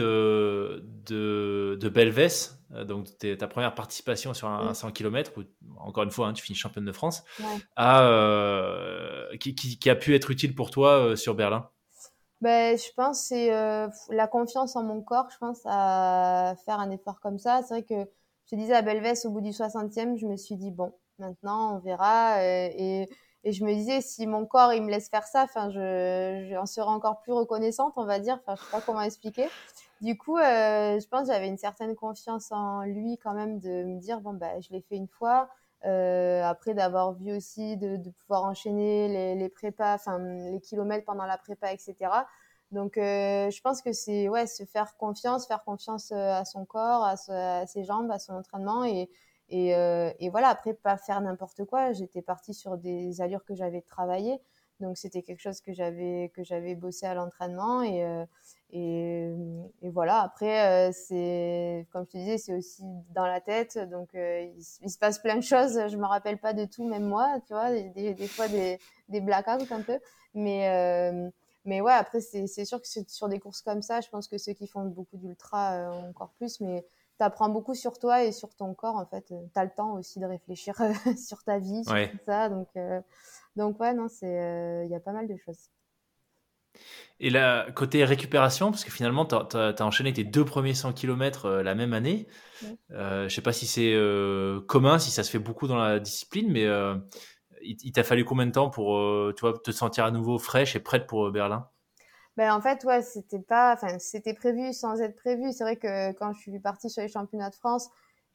de Belvès, donc ta première participation sur un Mm. 100 km, où, encore une fois, hein, tu finis championne de France, Ouais. qui a pu être utile pour toi sur Berlin? Ben, je pense que c'est la confiance en mon corps, je pense, à faire un effort comme ça. C'est vrai que je te disais à Belvès, au bout du 60e, je me suis dit, bon, maintenant, on verra. Et je me disais, si mon corps, il me laisse faire ça, enfin, j'en serai encore plus reconnaissante, on va dire. Enfin, je sais pas comment expliquer. Du coup, je pense que j'avais une certaine confiance en lui quand même de me dire, bon, bah, je l'ai fait une fois. Après d'avoir vu aussi de pouvoir enchaîner les prépas, enfin, les kilomètres pendant la prépa, etc. Donc, je pense que c'est ouais, se faire confiance à son corps, à ses jambes, à son entraînement et voilà. Après, pas faire n'importe quoi. J'étais partie sur des allures que j'avais travaillées, donc c'était quelque chose que j'avais bossé à l'entraînement et, et voilà. Après, c'est comme je te disais, c'est aussi dans la tête, donc il se passe plein de choses. Je me rappelle pas de tout, même moi, tu vois, des fois des blackouts un peu, mais euh, mais ouais, après, c'est sûr que sur des courses comme ça, je pense que ceux qui font beaucoup d'ultra encore plus, mais tu apprends beaucoup sur toi et sur ton corps, en fait. Tu as le temps aussi de réfléchir sur ta vie, sur Ouais. tout ça. Donc ouais, non, il y a pas mal de choses. Et là, côté récupération, parce que finalement, tu as enchaîné tes 2 premiers 100 km la même année. Mm. Je sais pas si c'est commun, si ça se fait beaucoup dans la discipline, mais il t'a fallu combien de temps pour tu vois, te sentir à nouveau fraîche et prête pour Berlin? Ben, en fait, ouais, c'était prévu sans être prévu. C'est vrai que quand je suis partie sur les championnats de France,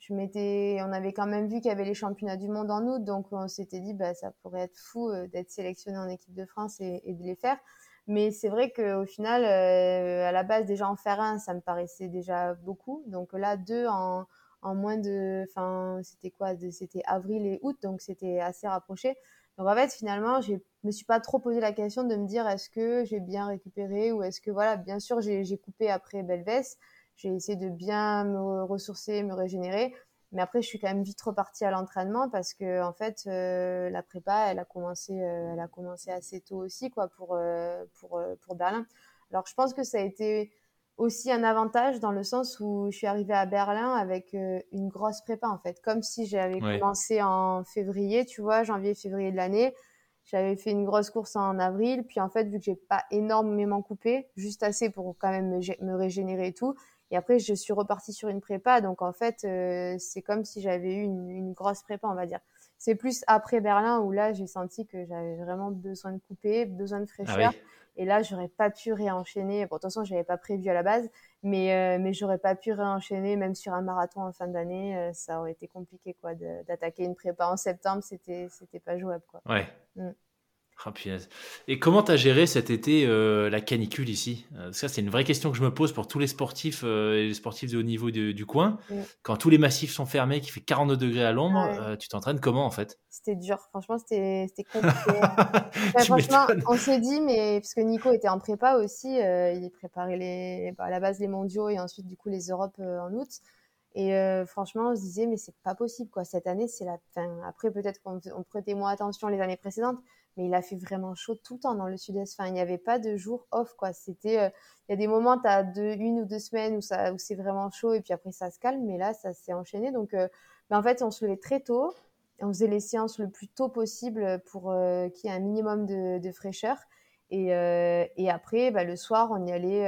on avait quand même vu qu'il y avait les championnats du monde en août, donc on s'était dit, bah, ça pourrait être fou d'être sélectionné en équipe de France et de les faire. Mais c'est vrai qu'au final, à la base, déjà en faire un, ça me paraissait déjà beaucoup. Donc là, deux en moins enfin, c'était quoi, c'était avril et août, donc c'était assez rapproché. Donc en fait, finalement, je me suis pas trop posé la question de me dire est-ce que j'ai bien récupéré ou est-ce que voilà, bien sûr, j'ai coupé après Belvès, j'ai essayé de bien me ressourcer, me régénérer, mais après je suis quand même vite repartie à l'entraînement parce que en fait la prépa, elle a commencé assez tôt aussi quoi pour Berlin. Alors je pense que ça a été aussi un avantage dans le sens où je suis arrivée à Berlin avec une grosse prépa en fait, comme si j'avais Ouais. commencé en février, tu vois, janvier-février de l'année. J'avais fait une grosse course en avril, puis en fait, vu que j'ai pas énormément coupé, juste assez pour quand même me régénérer et tout. Et après, je suis repartie sur une prépa, donc en fait, c'est comme si j'avais eu une grosse prépa, on va dire. C'est plus après Berlin où là, j'ai senti que j'avais vraiment besoin de couper, besoin de Ah fraîcheur. oui. Et là, j'aurais pas pu réenchaîner. Bon, de toute façon, j'avais pas prévu à la base, mais j'aurais pas pu réenchaîner même sur un marathon en fin d'année. Ça aurait été compliqué, quoi, d'attaquer une prépa en septembre. C'était pas jouable, quoi. Ouais. Mm. Ah, punaise. Et comment t'as géré cet été la canicule ici? Ça, c'est une vraie question que je me pose pour tous les sportifs et les sportifs de haut niveau du coin. Mm. Quand tous les massifs sont fermés, qu'il fait 42 degrés à l'ombre, Ouais, tu t'entraînes comment en fait? c'était dur. Franchement, c'était compliqué. Ouais, Tu franchement, m'étonnes. on s'est dit, mais parce que Nico était en prépa aussi, il préparait à la base les mondiaux et ensuite du coup les Europes en août. Et franchement, on se disait, mais c'est pas possible, quoi. Cette année, c'est la fin. Après, peut-être on prêtait moins attention les années précédentes, mais il a fait vraiment chaud tout le temps dans le sud-est. Enfin, il n'y avait pas de jour off, quoi. Il y a des moments, tu as une ou deux semaines où c'est vraiment chaud et puis après ça se calme, mais là, ça s'est enchaîné. Donc, en fait, on se levait très tôt. On faisait les séances le plus tôt possible pour qu'il y ait un minimum de fraîcheur. Et après, bah, le soir, on y allait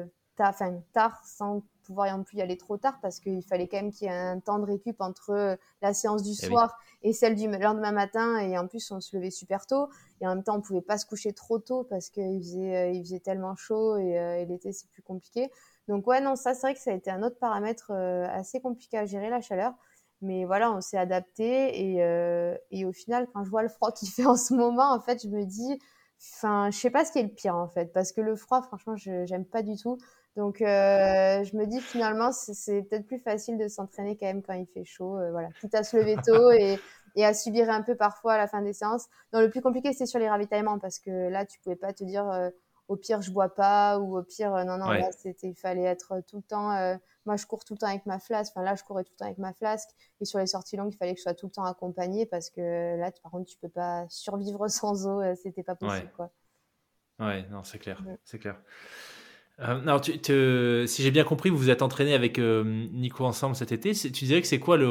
tard sans pouvoir non plus y aller trop tard parce qu'il fallait quand même qu'il y ait un temps de récup entre la séance du Eh oui. soir et celle du lendemain matin. Et en plus, on se levait super tôt. Et en même temps, on pouvait pas se coucher trop tôt parce il faisait tellement chaud et l'été, c'est plus compliqué. Donc ouais, non, ça, c'est vrai que ça a été un autre paramètre assez compliqué à gérer, la chaleur. Mais voilà, on s'est adapté et au final, quand je vois le froid qu'il fait en ce moment, en fait, je me dis, enfin, je sais pas ce qui est le pire en fait, parce que le froid, franchement, j'aime pas du tout. Donc, je me dis finalement, c'est peut-être plus facile de s'entraîner quand même quand il fait chaud, voilà, quitte à se lever tôt et à subir un peu parfois à la fin des séances. Non, le plus compliqué, c'est sur les ravitaillements parce que là, tu pouvais pas te dire, au pire, je bois pas ou au pire, non, non, là, Ouais. il fallait être tout le temps. Moi, je cours tout le temps avec ma flasque. Enfin, là, je courais tout le temps avec ma flasque. Et sur les sorties longues, il fallait que je sois tout le temps accompagnée parce que là, par contre, tu peux pas survivre sans eau. C'était pas Ouais. possible, quoi. Ouais. Non, c'est clair. Mm. C'est clair. Alors, si j'ai bien compris, vous vous êtes entraîné avec Nico ensemble cet été. Tu dirais que c'est quoi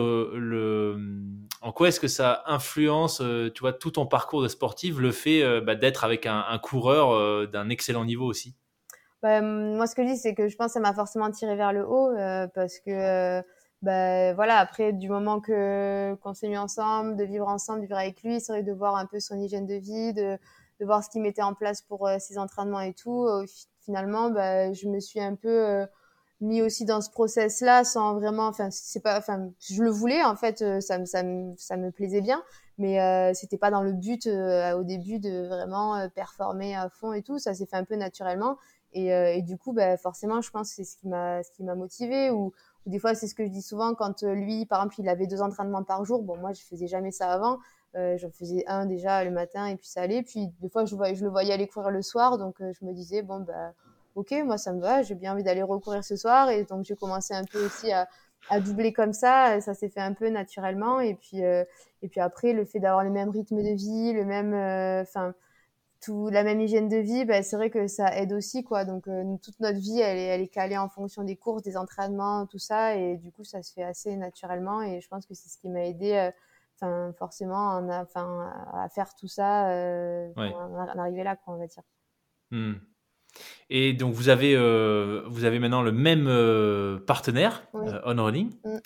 en quoi est-ce que ça influence, tu vois, tout ton parcours de sportif, le fait d'être avec un coureur d'un excellent niveau aussi? Bah, moi, ce que je dis, c'est que je pense que ça m'a forcément tiré vers le haut parce que voilà, après, du moment qu'on s'est mis ensemble, de vivre ensemble, vivre avec lui, c'est vrai de voir un peu son hygiène de vie, de voir ce qu'il mettait en place pour ses entraînements et tout. Finalement, je me suis un peu mis aussi dans ce process-là sans vraiment, enfin, c'est pas, enfin, je le voulais, en fait, ça me plaisait bien, mais c'était pas dans le but au début de vraiment performer à fond et tout. Ça s'est fait un peu naturellement. Et du coup, forcément, je pense que c'est ce qui m'a motivée. Ou des fois, c'est ce que je dis souvent quand lui, par exemple, il avait 2 entraînements par jour. Bon, moi, je faisais jamais ça avant. J'en faisais un déjà le matin et puis ça allait. Puis des fois, je le voyais aller courir le soir. Donc, je me disais, bon, ok, moi, ça me va. J'ai bien envie d'aller recourir ce soir. Et donc, j'ai commencé un peu aussi à doubler comme ça. Ça s'est fait un peu naturellement. Et puis après, le fait d'avoir le même rythme de vie, le même, enfin, tout la même hygiène de vie, c'est vrai que ça aide aussi, quoi. Donc toute notre vie, elle est calée en fonction des courses, des entraînements, tout ça, et du coup ça se fait assez naturellement. Et je pense que c'est ce qui m'a aidé, enfin forcément, enfin à faire tout ça, Ouais. en arriver là, quoi, on va dire. Hmm. Et donc vous avez maintenant le même partenaire, Oui. On Running. Mm.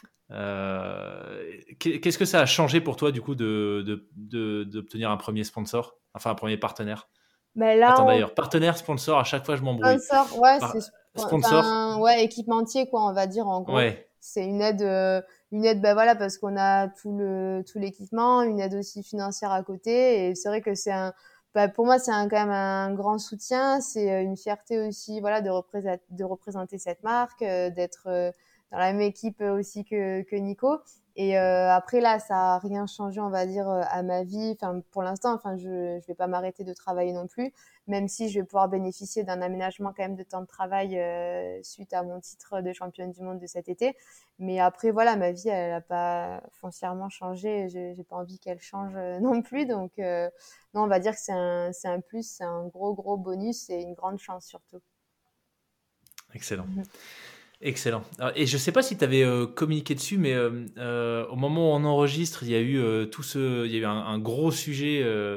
Qu'est-ce que ça a changé pour toi du coup d'obtenir un premier sponsor, enfin un premier partenaire? Mais là, Attends, on d'ailleurs, partenaire, sponsor, à chaque fois je m'embrouille. sponsor, ouais, Par- Sponsor, enfin, ouais, équipementier, quoi, on va dire, en gros. ouais, C'est une aide, voilà, parce qu'on a tout l'équipement, une aide aussi financière à côté. Et c'est vrai que pour moi, quand même un grand soutien. C'est une fierté aussi, voilà, de représenter cette marque, d'être dans la même équipe aussi que Nico. Et après là, ça a rien changé, on va dire, à ma vie. Enfin, pour l'instant, enfin, je vais pas m'arrêter de travailler non plus, même si je vais pouvoir bénéficier d'un aménagement quand même de temps de travail suite à mon titre de championne du monde de cet été. Mais après, voilà, ma vie, elle n'a pas foncièrement changé. J'ai pas envie qu'elle change non plus. Donc, non, on va dire que c'est un plus, c'est un gros bonus et une grande chance surtout. excellent. Mhm. Excellent. Alors, et je sais pas si tu avais communiqué dessus, mais au moment où on enregistre, il y a eu il y a eu un gros sujet.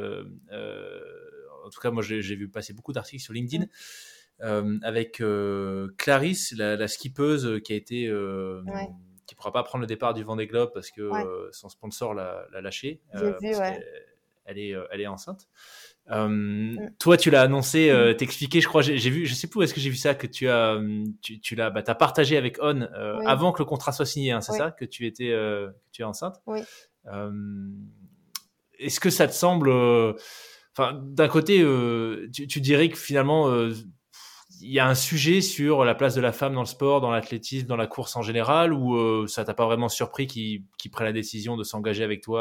En tout cas, moi, j'ai vu passer beaucoup d'articles sur LinkedIn avec Clarisse, la skippeuse qui a été, Ouais, qui pourra pas prendre le départ du Vendée Globe parce que ouais, son sponsor l'a lâché j'ai vu, parce ouais. elle est enceinte. Mm. Toi, tu l'as annoncé, t'expliquais, je crois, j'ai vu, je sais plus où est-ce que j'ai vu ça, que tu l'as, t'as partagé avec On Oui, avant que le contrat soit signé, hein, c'est oui, ça, que tu es enceinte. oui. Euh, Est-ce que ça te semble, enfin, d'un côté, tu dirais que finalement, il y a un sujet sur la place de la femme dans le sport, dans l'athlétisme, dans la course en général, ou ça t'a pas vraiment surpris qu'il prenne la décision de s'engager avec toi,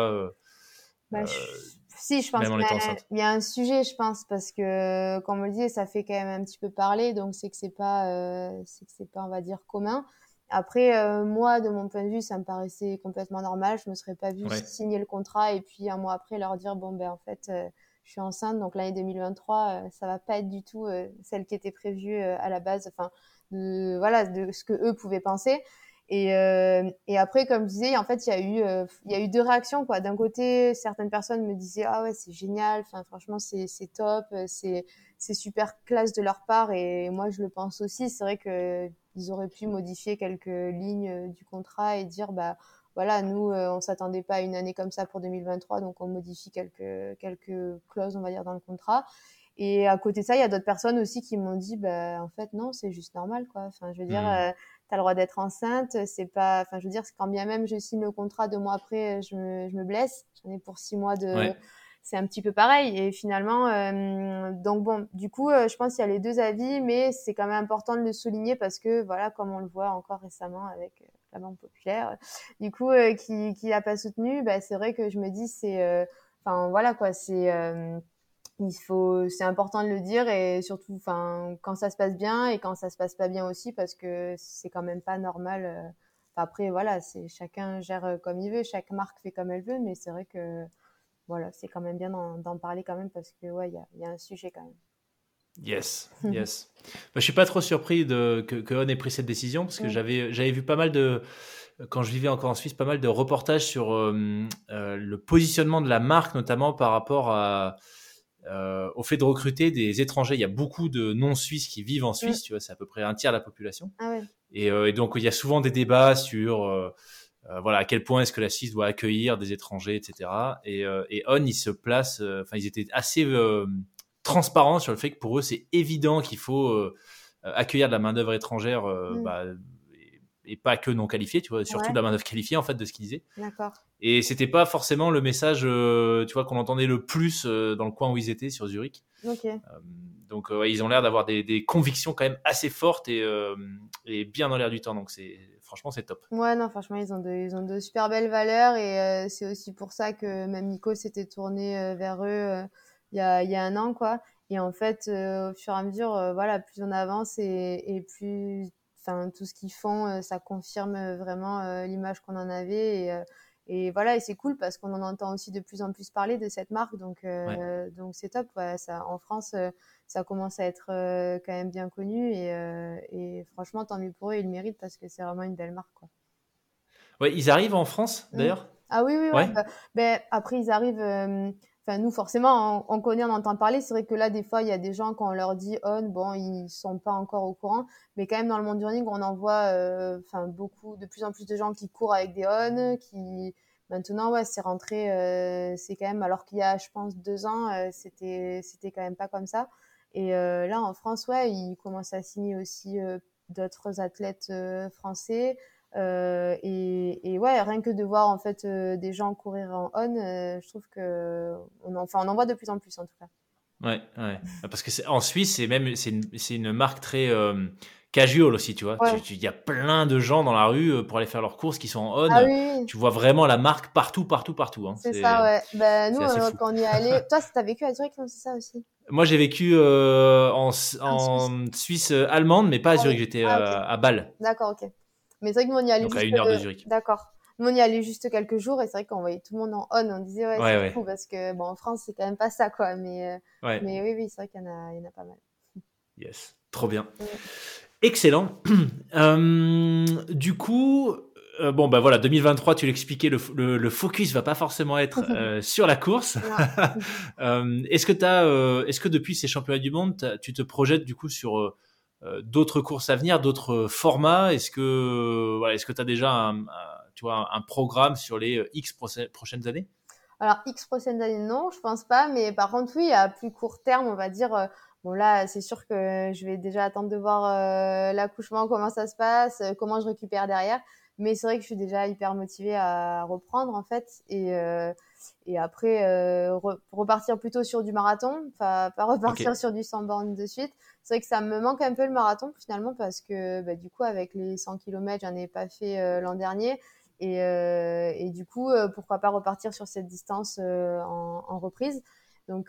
Si, je pense même en étant enceinte? il y a un sujet, je pense, parce que, comme on le dit, ça fait quand même un petit peu parler, donc c'est que c'est pas, on va dire, commun. Après, moi, de mon point de vue, ça me paraissait complètement normal. Je me serais pas vue Ouais. signer le contrat et puis un mois après leur dire, bon, en fait, je suis enceinte, donc l'année 2023, ça va pas être du tout celle qui était prévue à la base, enfin, voilà, de ce que eux pouvaient penser. Et après, comme je disais, en fait, il y a eu 2 réactions, quoi. D'un côté, certaines personnes me disaient, ah ouais, c'est génial. Enfin, franchement, c'est top. C'est super classe de leur part. Et moi, je le pense aussi. C'est vrai que ils auraient pu modifier quelques lignes du contrat et dire, voilà, nous, on s'attendait pas à une année comme ça pour 2023, donc on modifie quelques clauses, on va dire, dans le contrat. Et à côté de ça, il y a d'autres personnes aussi qui m'ont dit, en fait, non, c'est juste normal, quoi. Enfin, je veux dire, Hmm. t'as le droit d'être enceinte, c'est pas, enfin, je veux dire, quand bien même je signe le contrat 2 mois après, je me blesse, j'en ai pour 6 mois Ouais. c'est un petit peu pareil. Et finalement, donc bon, du coup, je pense qu'il y a les 2 avis, mais c'est quand même important de le souligner parce que, voilà, comme on le voit encore récemment avec la Banque Populaire, du coup, qui a pas soutenu, c'est vrai que je me dis, enfin, voilà, quoi, c'est important de le dire et surtout, enfin, quand ça se passe bien et quand ça se passe pas bien aussi, parce que c'est quand même pas normal. Enfin, après, voilà, c'est chacun gère comme il veut, chaque marque fait comme elle veut, mais c'est vrai que voilà, c'est quand même bien d'en parler quand même parce que ouais, il y a un sujet quand Yes, même. yes. Je suis pas trop surpris que On ait pris cette décision parce que Mm. j'avais vu pas mal de, quand je vivais encore en Suisse, pas mal de reportages sur le positionnement de la marque, notamment par rapport au fait de recruter des étrangers. Il y a beaucoup de non-suisses qui vivent en Mm. Suisse, tu vois, c'est à peu près un tiers de la population. Ah ouais. Et donc il y a souvent des débats sur voilà à quel point est-ce que la Suisse doit accueillir des étrangers, etc. Et On, ils se placent, enfin ils étaient assez transparents sur le fait que pour eux c'est évident qu'il faut accueillir de la main d'œuvre étrangère, et pas que non qualifiée, tu vois, surtout Ouais, de la main d'œuvre qualifiée en fait de ce qu'ils disaient. d'accord. Et c'était pas forcément le message, tu vois, qu'on entendait le plus dans le coin où ils étaient sur Zurich. Ok. Donc ouais, ils ont l'air d'avoir des convictions quand même assez fortes et bien dans l'air du temps. Donc franchement c'est top. Ouais, non, franchement, ils ont de super belles valeurs et c'est aussi pour ça que même Nico s'était tourné vers eux il y a un an, quoi. Et en fait, au fur et à mesure, voilà, plus on avance et plus, enfin, tout ce qu'ils font, ça confirme vraiment l'image qu'on en avait et voilà, et c'est cool parce qu'on en entend aussi de plus en plus parler de cette marque, Ouais. donc c'est top, ouais, ça, en France. Ça commence à être quand même bien connu et franchement, tant mieux pour eux, ils le méritent parce que c'est vraiment une belle marque, quoi. Ouais, ils arrivent en France Mm. d'ailleurs. Ah oui, oui, ouais. Ouais. Ben, après, ils arrivent. Enfin, nous, forcément, on connaît, on entend parler. C'est vrai que là, des fois, il y a des gens, quand on leur dit on, bon, ils sont pas encore au courant. Mais quand même, dans le monde du running, on en voit enfin, beaucoup, de plus en plus de gens qui courent avec des on, qui. Maintenant, ouais, c'est rentré. C'est quand même, alors qu'il y a, je pense, 2 ans, c'était quand même pas comme ça. Et là, en France, ouais, ils commencent à signer aussi d'autres athlètes français. Et ouais, rien que de voir en fait des gens courir en on, je trouve que on en voit de plus en plus en tout cas. Ouais, ouais. Parce que en Suisse, c'est une marque très casual aussi, tu vois. Ouais. Il y a plein de gens dans la rue pour aller faire leurs courses qui sont en Ah on. oui, oui, Tu vois vraiment la marque partout, partout, partout. Hein. c'est ça, ouais. Ben nous, C'est assez fou. quand on y est allé, toi, t'as vécu à Zurich, non, c'est ça aussi? Moi, j'ai vécu En Suisse. en Suisse allemande, mais pas à Ah oui. Zurich. J'étais Ah ok. à Bâle, D'accord, ok. Mais c'est vrai que nous on y allait donc à juste, 1 heure de Zurich. d'accord. Nous on y allait juste quelques jours et c'est vrai qu'on voyait tout le monde en on disait ouais Ouais, c'est ouais, fou parce que bon en France c'est quand même pas ça quoi. ouais. Mais oui oui c'est vrai il y en a pas mal. Yes, trop bien. Mm. Excellent. Du coup, bon bah voilà, 2023, tu l'expliquais, le focus va pas forcément être sur la course. Non. Est-ce que depuis ces championnats du monde, tu te projettes du coup sur d'autres courses à venir, d'autres formats? Est-ce que tu as déjà tu vois, un programme sur les X prochaines années? Alors, X prochaines années, non, je pense pas. Mais par contre, oui, à plus court terme, on va dire, bon là, c'est sûr que je vais déjà attendre de voir l'accouchement, comment ça se passe, comment je récupère derrière. Mais c'est vrai que je suis déjà hyper motivée à reprendre, en fait. Et après, repartir plutôt sur du marathon, pas Ok, repartir sur du 100 bornes de suite. C'est vrai que ça me manque un peu le marathon, finalement, parce que bah, du coup, avec les 100 km, j'en ai pas fait l'an dernier. Et du coup, pourquoi pas repartir sur cette distance en reprise. Donc,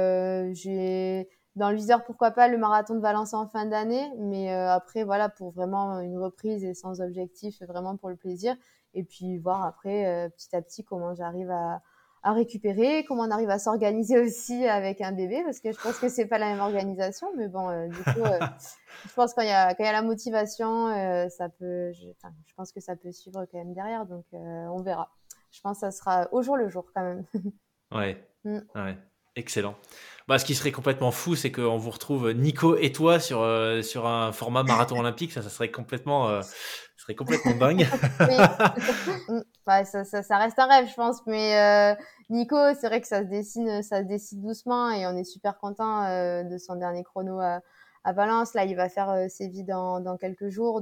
j'ai dans le viseur, pourquoi pas le marathon de Valence en fin d'année. Mais après, voilà, pour vraiment une reprise et sans objectif, vraiment pour le plaisir. Et puis voir après, petit à petit, comment j'arrive à récupérer, comment on arrive à s'organiser aussi avec un bébé, parce que je pense que c'est pas la même organisation. Mais bon, du coup, je pense quand il y a la motivation, enfin, je pense que ça peut suivre quand même derrière, donc on verra. Je pense que ça sera au jour le jour quand même. ouais, Mm. ouais, excellent. Bah, ce qui serait complètement fou, c'est qu'on vous retrouve Nico et toi sur un format marathon olympique. Ça serait complètement dingue. Oui. Mm. Ouais, ça reste un rêve, je pense. Mais Nico, c'est vrai que ça se dessine doucement et on est super content de son dernier chrono à Valence. Là, il va faire Séville dans quelques jours,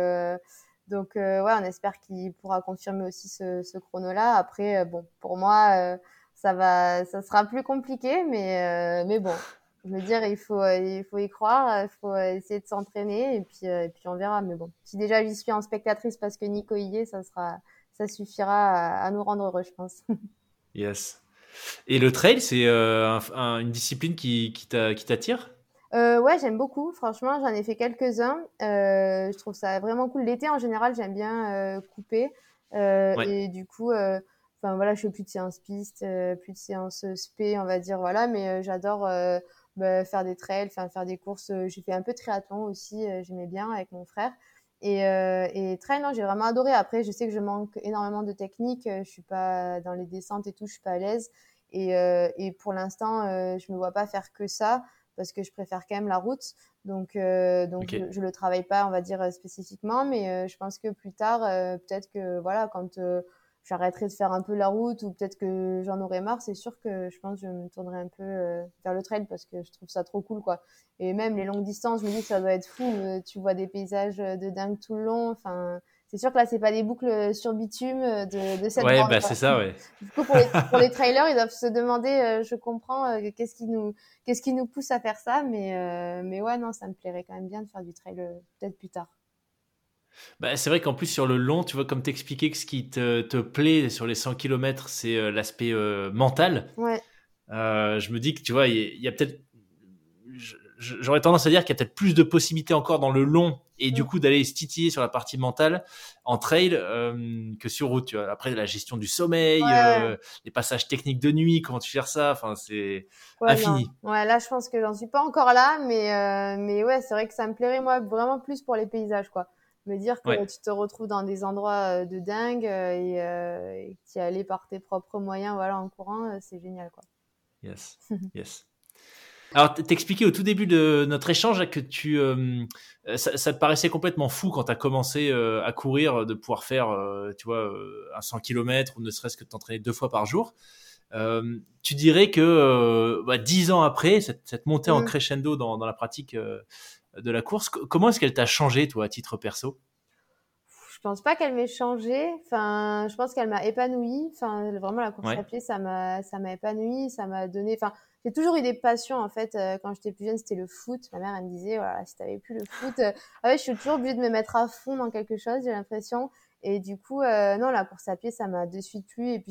donc ouais, on espère qu'il pourra confirmer aussi ce chrono-là. Après, bon, pour moi, ça sera plus compliqué, mais bon, je veux dire, il faut y croire, il faut essayer de s'entraîner et puis on verra. Mais bon, si déjà j'y suis en spectatrice parce que Nico y est, ça suffira à nous rendre heureux, je pense. Yes. Et le trail, c'est une discipline qui t'attire? Ouais, j'aime beaucoup. Franchement, j'en ai fait quelques-uns. Je trouve ça vraiment cool. L'été, en général, j'aime bien couper. Ouais. Et du coup, enfin voilà, je fais plus de séances piste, plus de séances spé, on va dire, voilà. Mais j'adore bah, faire des trails, faire des courses. J'ai fait un peu de triathlon aussi, j'aimais bien avec mon frère. Et trail, non, j'ai vraiment adoré. Après, je sais que je manque énormément de technique. Je suis pas dans les descentes et tout, je suis pas à l'aise. Et pour l'instant, je me vois pas faire que ça. parce que je préfère quand même la route. Donc Ok. je le travaille pas, on va dire spécifiquement, mais je pense que plus tard, peut-être que voilà, quand j'arrêterai de faire un peu la route ou peut-être que j'en aurai marre, c'est sûr que je pense que je me tournerai un peu vers le trail parce que je trouve ça trop cool, quoi. Et même les longues distances, je me dis que ça doit être fou. Tu vois des paysages de dingue tout le long. Enfin, c'est sûr que là, c'est pas des boucles sur bitume de cette Ouais, bande, bah quoi. c'est ça, ouais. Du coup, pour les trailers, ils doivent se demander, je comprends, qu'est-ce qui nous pousse à faire ça, mais ouais, non, ça me plairait quand même bien de faire du trail peut-être plus tard. Bah, c'est vrai qu'en plus sur le long, tu vois, comme t'expliquais que ce qui te plaît sur les 100 kilomètres, c'est l'aspect mental. Ouais. Je me dis que tu vois, il y a peut-être, j'aurais tendance à dire qu'il y a peut-être plus de possibilités encore dans le long et du Mm. coup d'aller se titiller sur la partie mentale en trail que sur route. Tu vois. Après la gestion du sommeil, Ouais, ouais. les passages techniques de nuit, comment tu gères ça, enfin c'est Ouais, non. infini. Ouais, là, je pense que j'en suis pas encore là, mais ouais, c'est vrai que ça me plairait, moi, vraiment plus pour les paysages, quoi. Me dire que Ouais, tu te retrouves dans des endroits de dingue et que tu y allais par tes propres moyens, voilà, en courant, c'est génial, quoi. yes, yes. Alors, t'expliquais au tout début de notre échange là, que ça te paraissait complètement fou quand tu as commencé à courir de pouvoir faire, tu vois, un 100 km ou ne serait-ce que de t'entraîner 2 fois par jour. Tu dirais que 10 ans après, cette montée en Mm. crescendo dans la pratique de la course, comment est-ce qu'elle t'a changé, toi, à titre perso? Je pense pas qu'elle m'ait changé. Enfin, je pense qu'elle m'a épanouie. Enfin, vraiment, la course Ouais, à pied, ça m'a épanouie. Ça m'a donné. Enfin, j'ai toujours eu des passions en fait. Quand j'étais plus jeune, c'était le foot. Ma mère, elle me disait, voilà, si t'avais plus le foot, ah ouais, je suis toujours obligée de me mettre à fond dans quelque chose. J'ai l'impression. Et du coup, non, la course à pied, ça m'a de suite plu. Et puis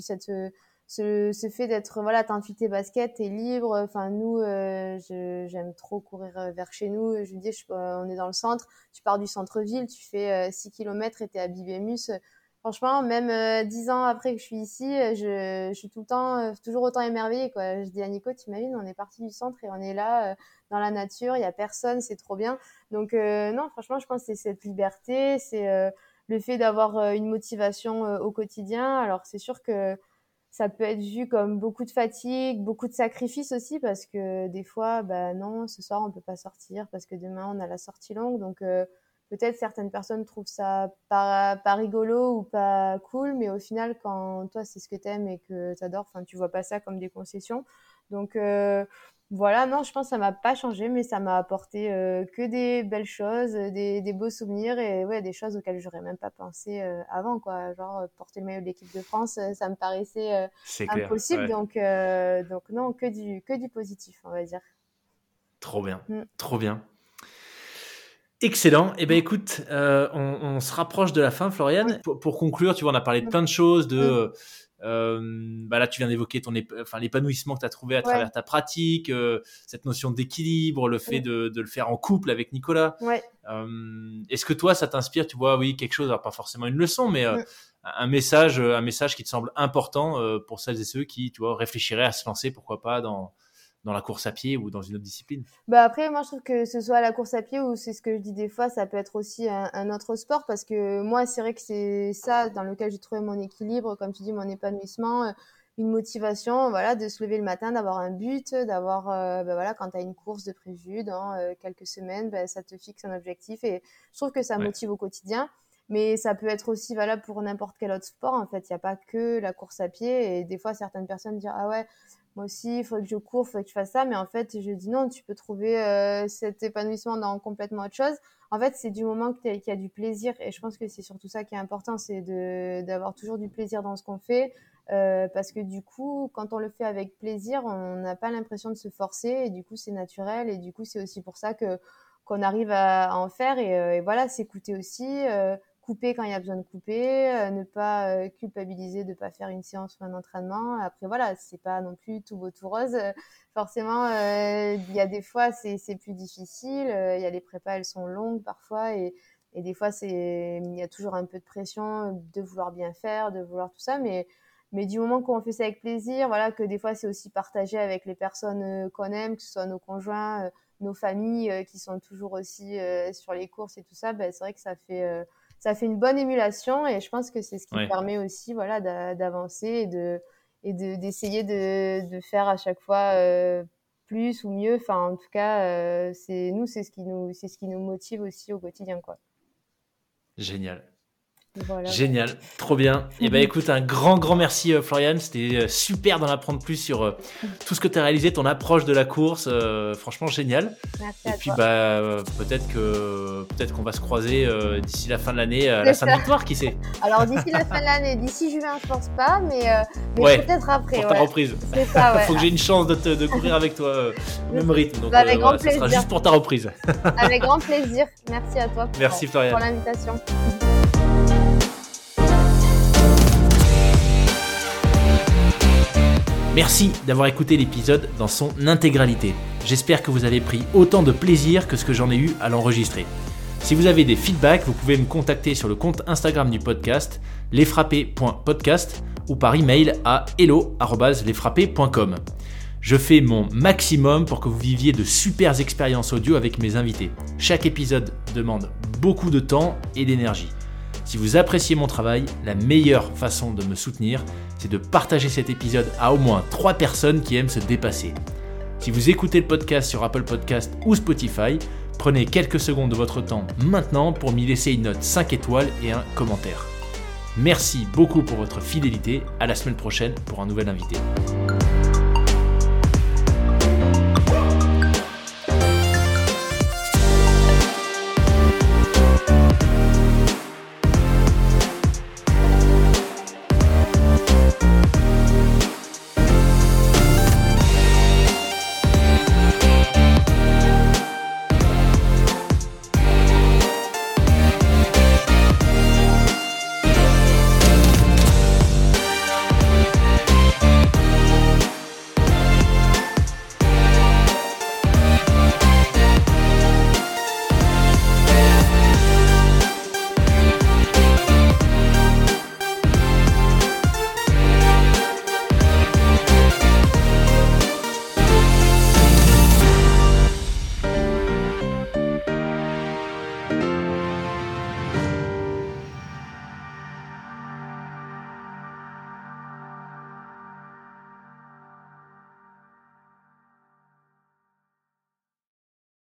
ce fait d'être, voilà, t'enfiles tes baskets, t'es libre. Enfin, nous, j'aime trop courir vers chez nous. Je veux dire, on est dans le centre. Tu pars du centre-ville, tu fais 6 kilomètres et t'es à Bibémus. Franchement, même 10 ans après que je suis ici, je suis tout le temps, toujours autant émerveillée, quoi. Je dis à Nico, t'imagines, on est parti du centre et on est là, dans la nature, il y a personne, c'est trop bien. Donc, non, franchement, je pense que c'est cette liberté, c'est le fait d'avoir une motivation au quotidien. Alors, c'est sûr que ça peut être vu comme beaucoup de fatigue, beaucoup de sacrifices aussi, parce que des fois, bah non, ce soir on peut pas sortir parce que demain on a la sortie longue. Donc peut-être certaines personnes trouvent ça pas rigolo ou pas cool, mais au final, quand toi c'est ce que t'aimes et que t'adores, enfin tu vois pas ça comme des concessions. Donc voilà, non, je pense que ça m'a pas changé, mais ça m'a apporté que des belles choses, des beaux souvenirs et ouais, des choses auxquelles j'aurais même pas pensé avant, quoi. Genre porter le maillot de l'équipe de France, ça me paraissait c'est clair. impossible, Ouais, donc non, que du positif, on va dire. trop bien, Mm. trop bien. Excellent. Eh ben écoute, on se rapproche de la fin, Oui. Floriane. Pour conclure, tu vois, on a parlé de Mm. plein de choses, Mm. bah là, tu viens d'évoquer enfin, l'épanouissement que tu as trouvé à Ouais. travers ta pratique, cette notion d'équilibre, le fait Mm. de le faire en couple avec Nicolas. Ouais. Est-ce que toi, ça t'inspire, tu vois, oui, quelque chose, alors pas forcément une leçon, mais Mm. un message qui te semble important pour celles et ceux qui, tu vois, réfléchiraient à se lancer, pourquoi pas, dans la course à pied ou dans une autre discipline. Bah après, moi, je trouve que ce soit la course à pied ou c'est ce que je dis des fois, ça peut être aussi un autre sport parce que moi, c'est vrai que c'est ça dans lequel j'ai trouvé mon équilibre, comme tu dis, mon épanouissement, une motivation, voilà, de se lever le matin, d'avoir un but, d'avoir, bah voilà, quand tu as une course de prévue dans quelques semaines, bah, ça te fixe un objectif et je trouve que ça Ouais, motive au quotidien. Mais ça peut être aussi valable pour n'importe quel autre sport. En fait, il n'y a pas que la course à pied. Et des fois, certaines personnes disent, ah ouais, moi aussi, il faut que je cours, il faut que je fasse ça. Mais en fait, je dis non, tu peux trouver cet épanouissement dans complètement autre chose. En fait, c'est du moment qu'il y a du plaisir. Et je pense que c'est surtout ça qui est important, c'est d'avoir toujours du plaisir dans ce qu'on fait. Parce que du coup, quand on le fait avec plaisir, on n'a pas l'impression de se forcer. Et du coup, c'est naturel. Et du coup, c'est aussi pour ça qu'on arrive à en faire. Et voilà, s'écouter aussi. Couper quand il y a besoin de couper, ne pas culpabiliser de pas faire une séance ou un entraînement. Après voilà, c'est pas non plus tout beau tout rose. Forcément, il y a des fois c'est plus difficile. Il y a les prépas, elles sont longues parfois et des fois il y a toujours un peu de pression de vouloir bien faire, de vouloir tout ça, mais du moment qu'on fait ça avec plaisir, voilà que des fois c'est aussi partagé avec les personnes qu'on aime, que ce soit nos conjoints, nos familles qui sont toujours aussi sur les courses et tout ça, ben, c'est vrai que ça fait une bonne émulation et je pense que c'est ce qui ouais. permet aussi voilà d'avancer et d'essayer de faire à chaque fois plus ou mieux. Enfin, en tout cas, c'est ce qui nous motive aussi au quotidien, quoi. Génial. Voilà. Génial, trop bien. Et écoute, un grand merci Floriane, c'était super d'en apprendre plus sur tout ce que tu as réalisé, ton approche de la course, franchement génial. Merci et à puis toi. peut-être qu'on va se croiser d'ici la fin de l'année à la Sainte-Victoire, qui sait. Alors d'ici la fin de l'année, d'ici juin, je pense pas, mais peut-être après. Pour ta reprise. C'est ça, ouais. Faut que j'ai une chance de courir avec toi au même rythme. Donc avec grand ça sera plaisir. juste pour ta reprise. Avec grand plaisir. Merci à toi Merci Floriane. pour l'invitation. Merci d'avoir écouté l'épisode dans son intégralité. J'espère que vous avez pris autant de plaisir que ce que j'en ai eu à l'enregistrer. Si vous avez des feedbacks, vous pouvez me contacter sur le compte Instagram du podcast, lesfrappés.podcast, ou par email à hello@lesfrappés.com. Je fais mon maximum pour que vous viviez de super expériences audio avec mes invités. Chaque épisode demande beaucoup de temps et d'énergie. Si vous appréciez mon travail, la meilleure façon de me soutenir, c'est de partager cet épisode à au moins 3 personnes qui aiment se dépasser. Si vous écoutez le podcast sur Apple Podcast ou Spotify, prenez quelques secondes de votre temps maintenant pour m'y laisser une note 5 étoiles et un commentaire. Merci beaucoup pour votre fidélité, à la semaine prochaine pour un nouvel invité.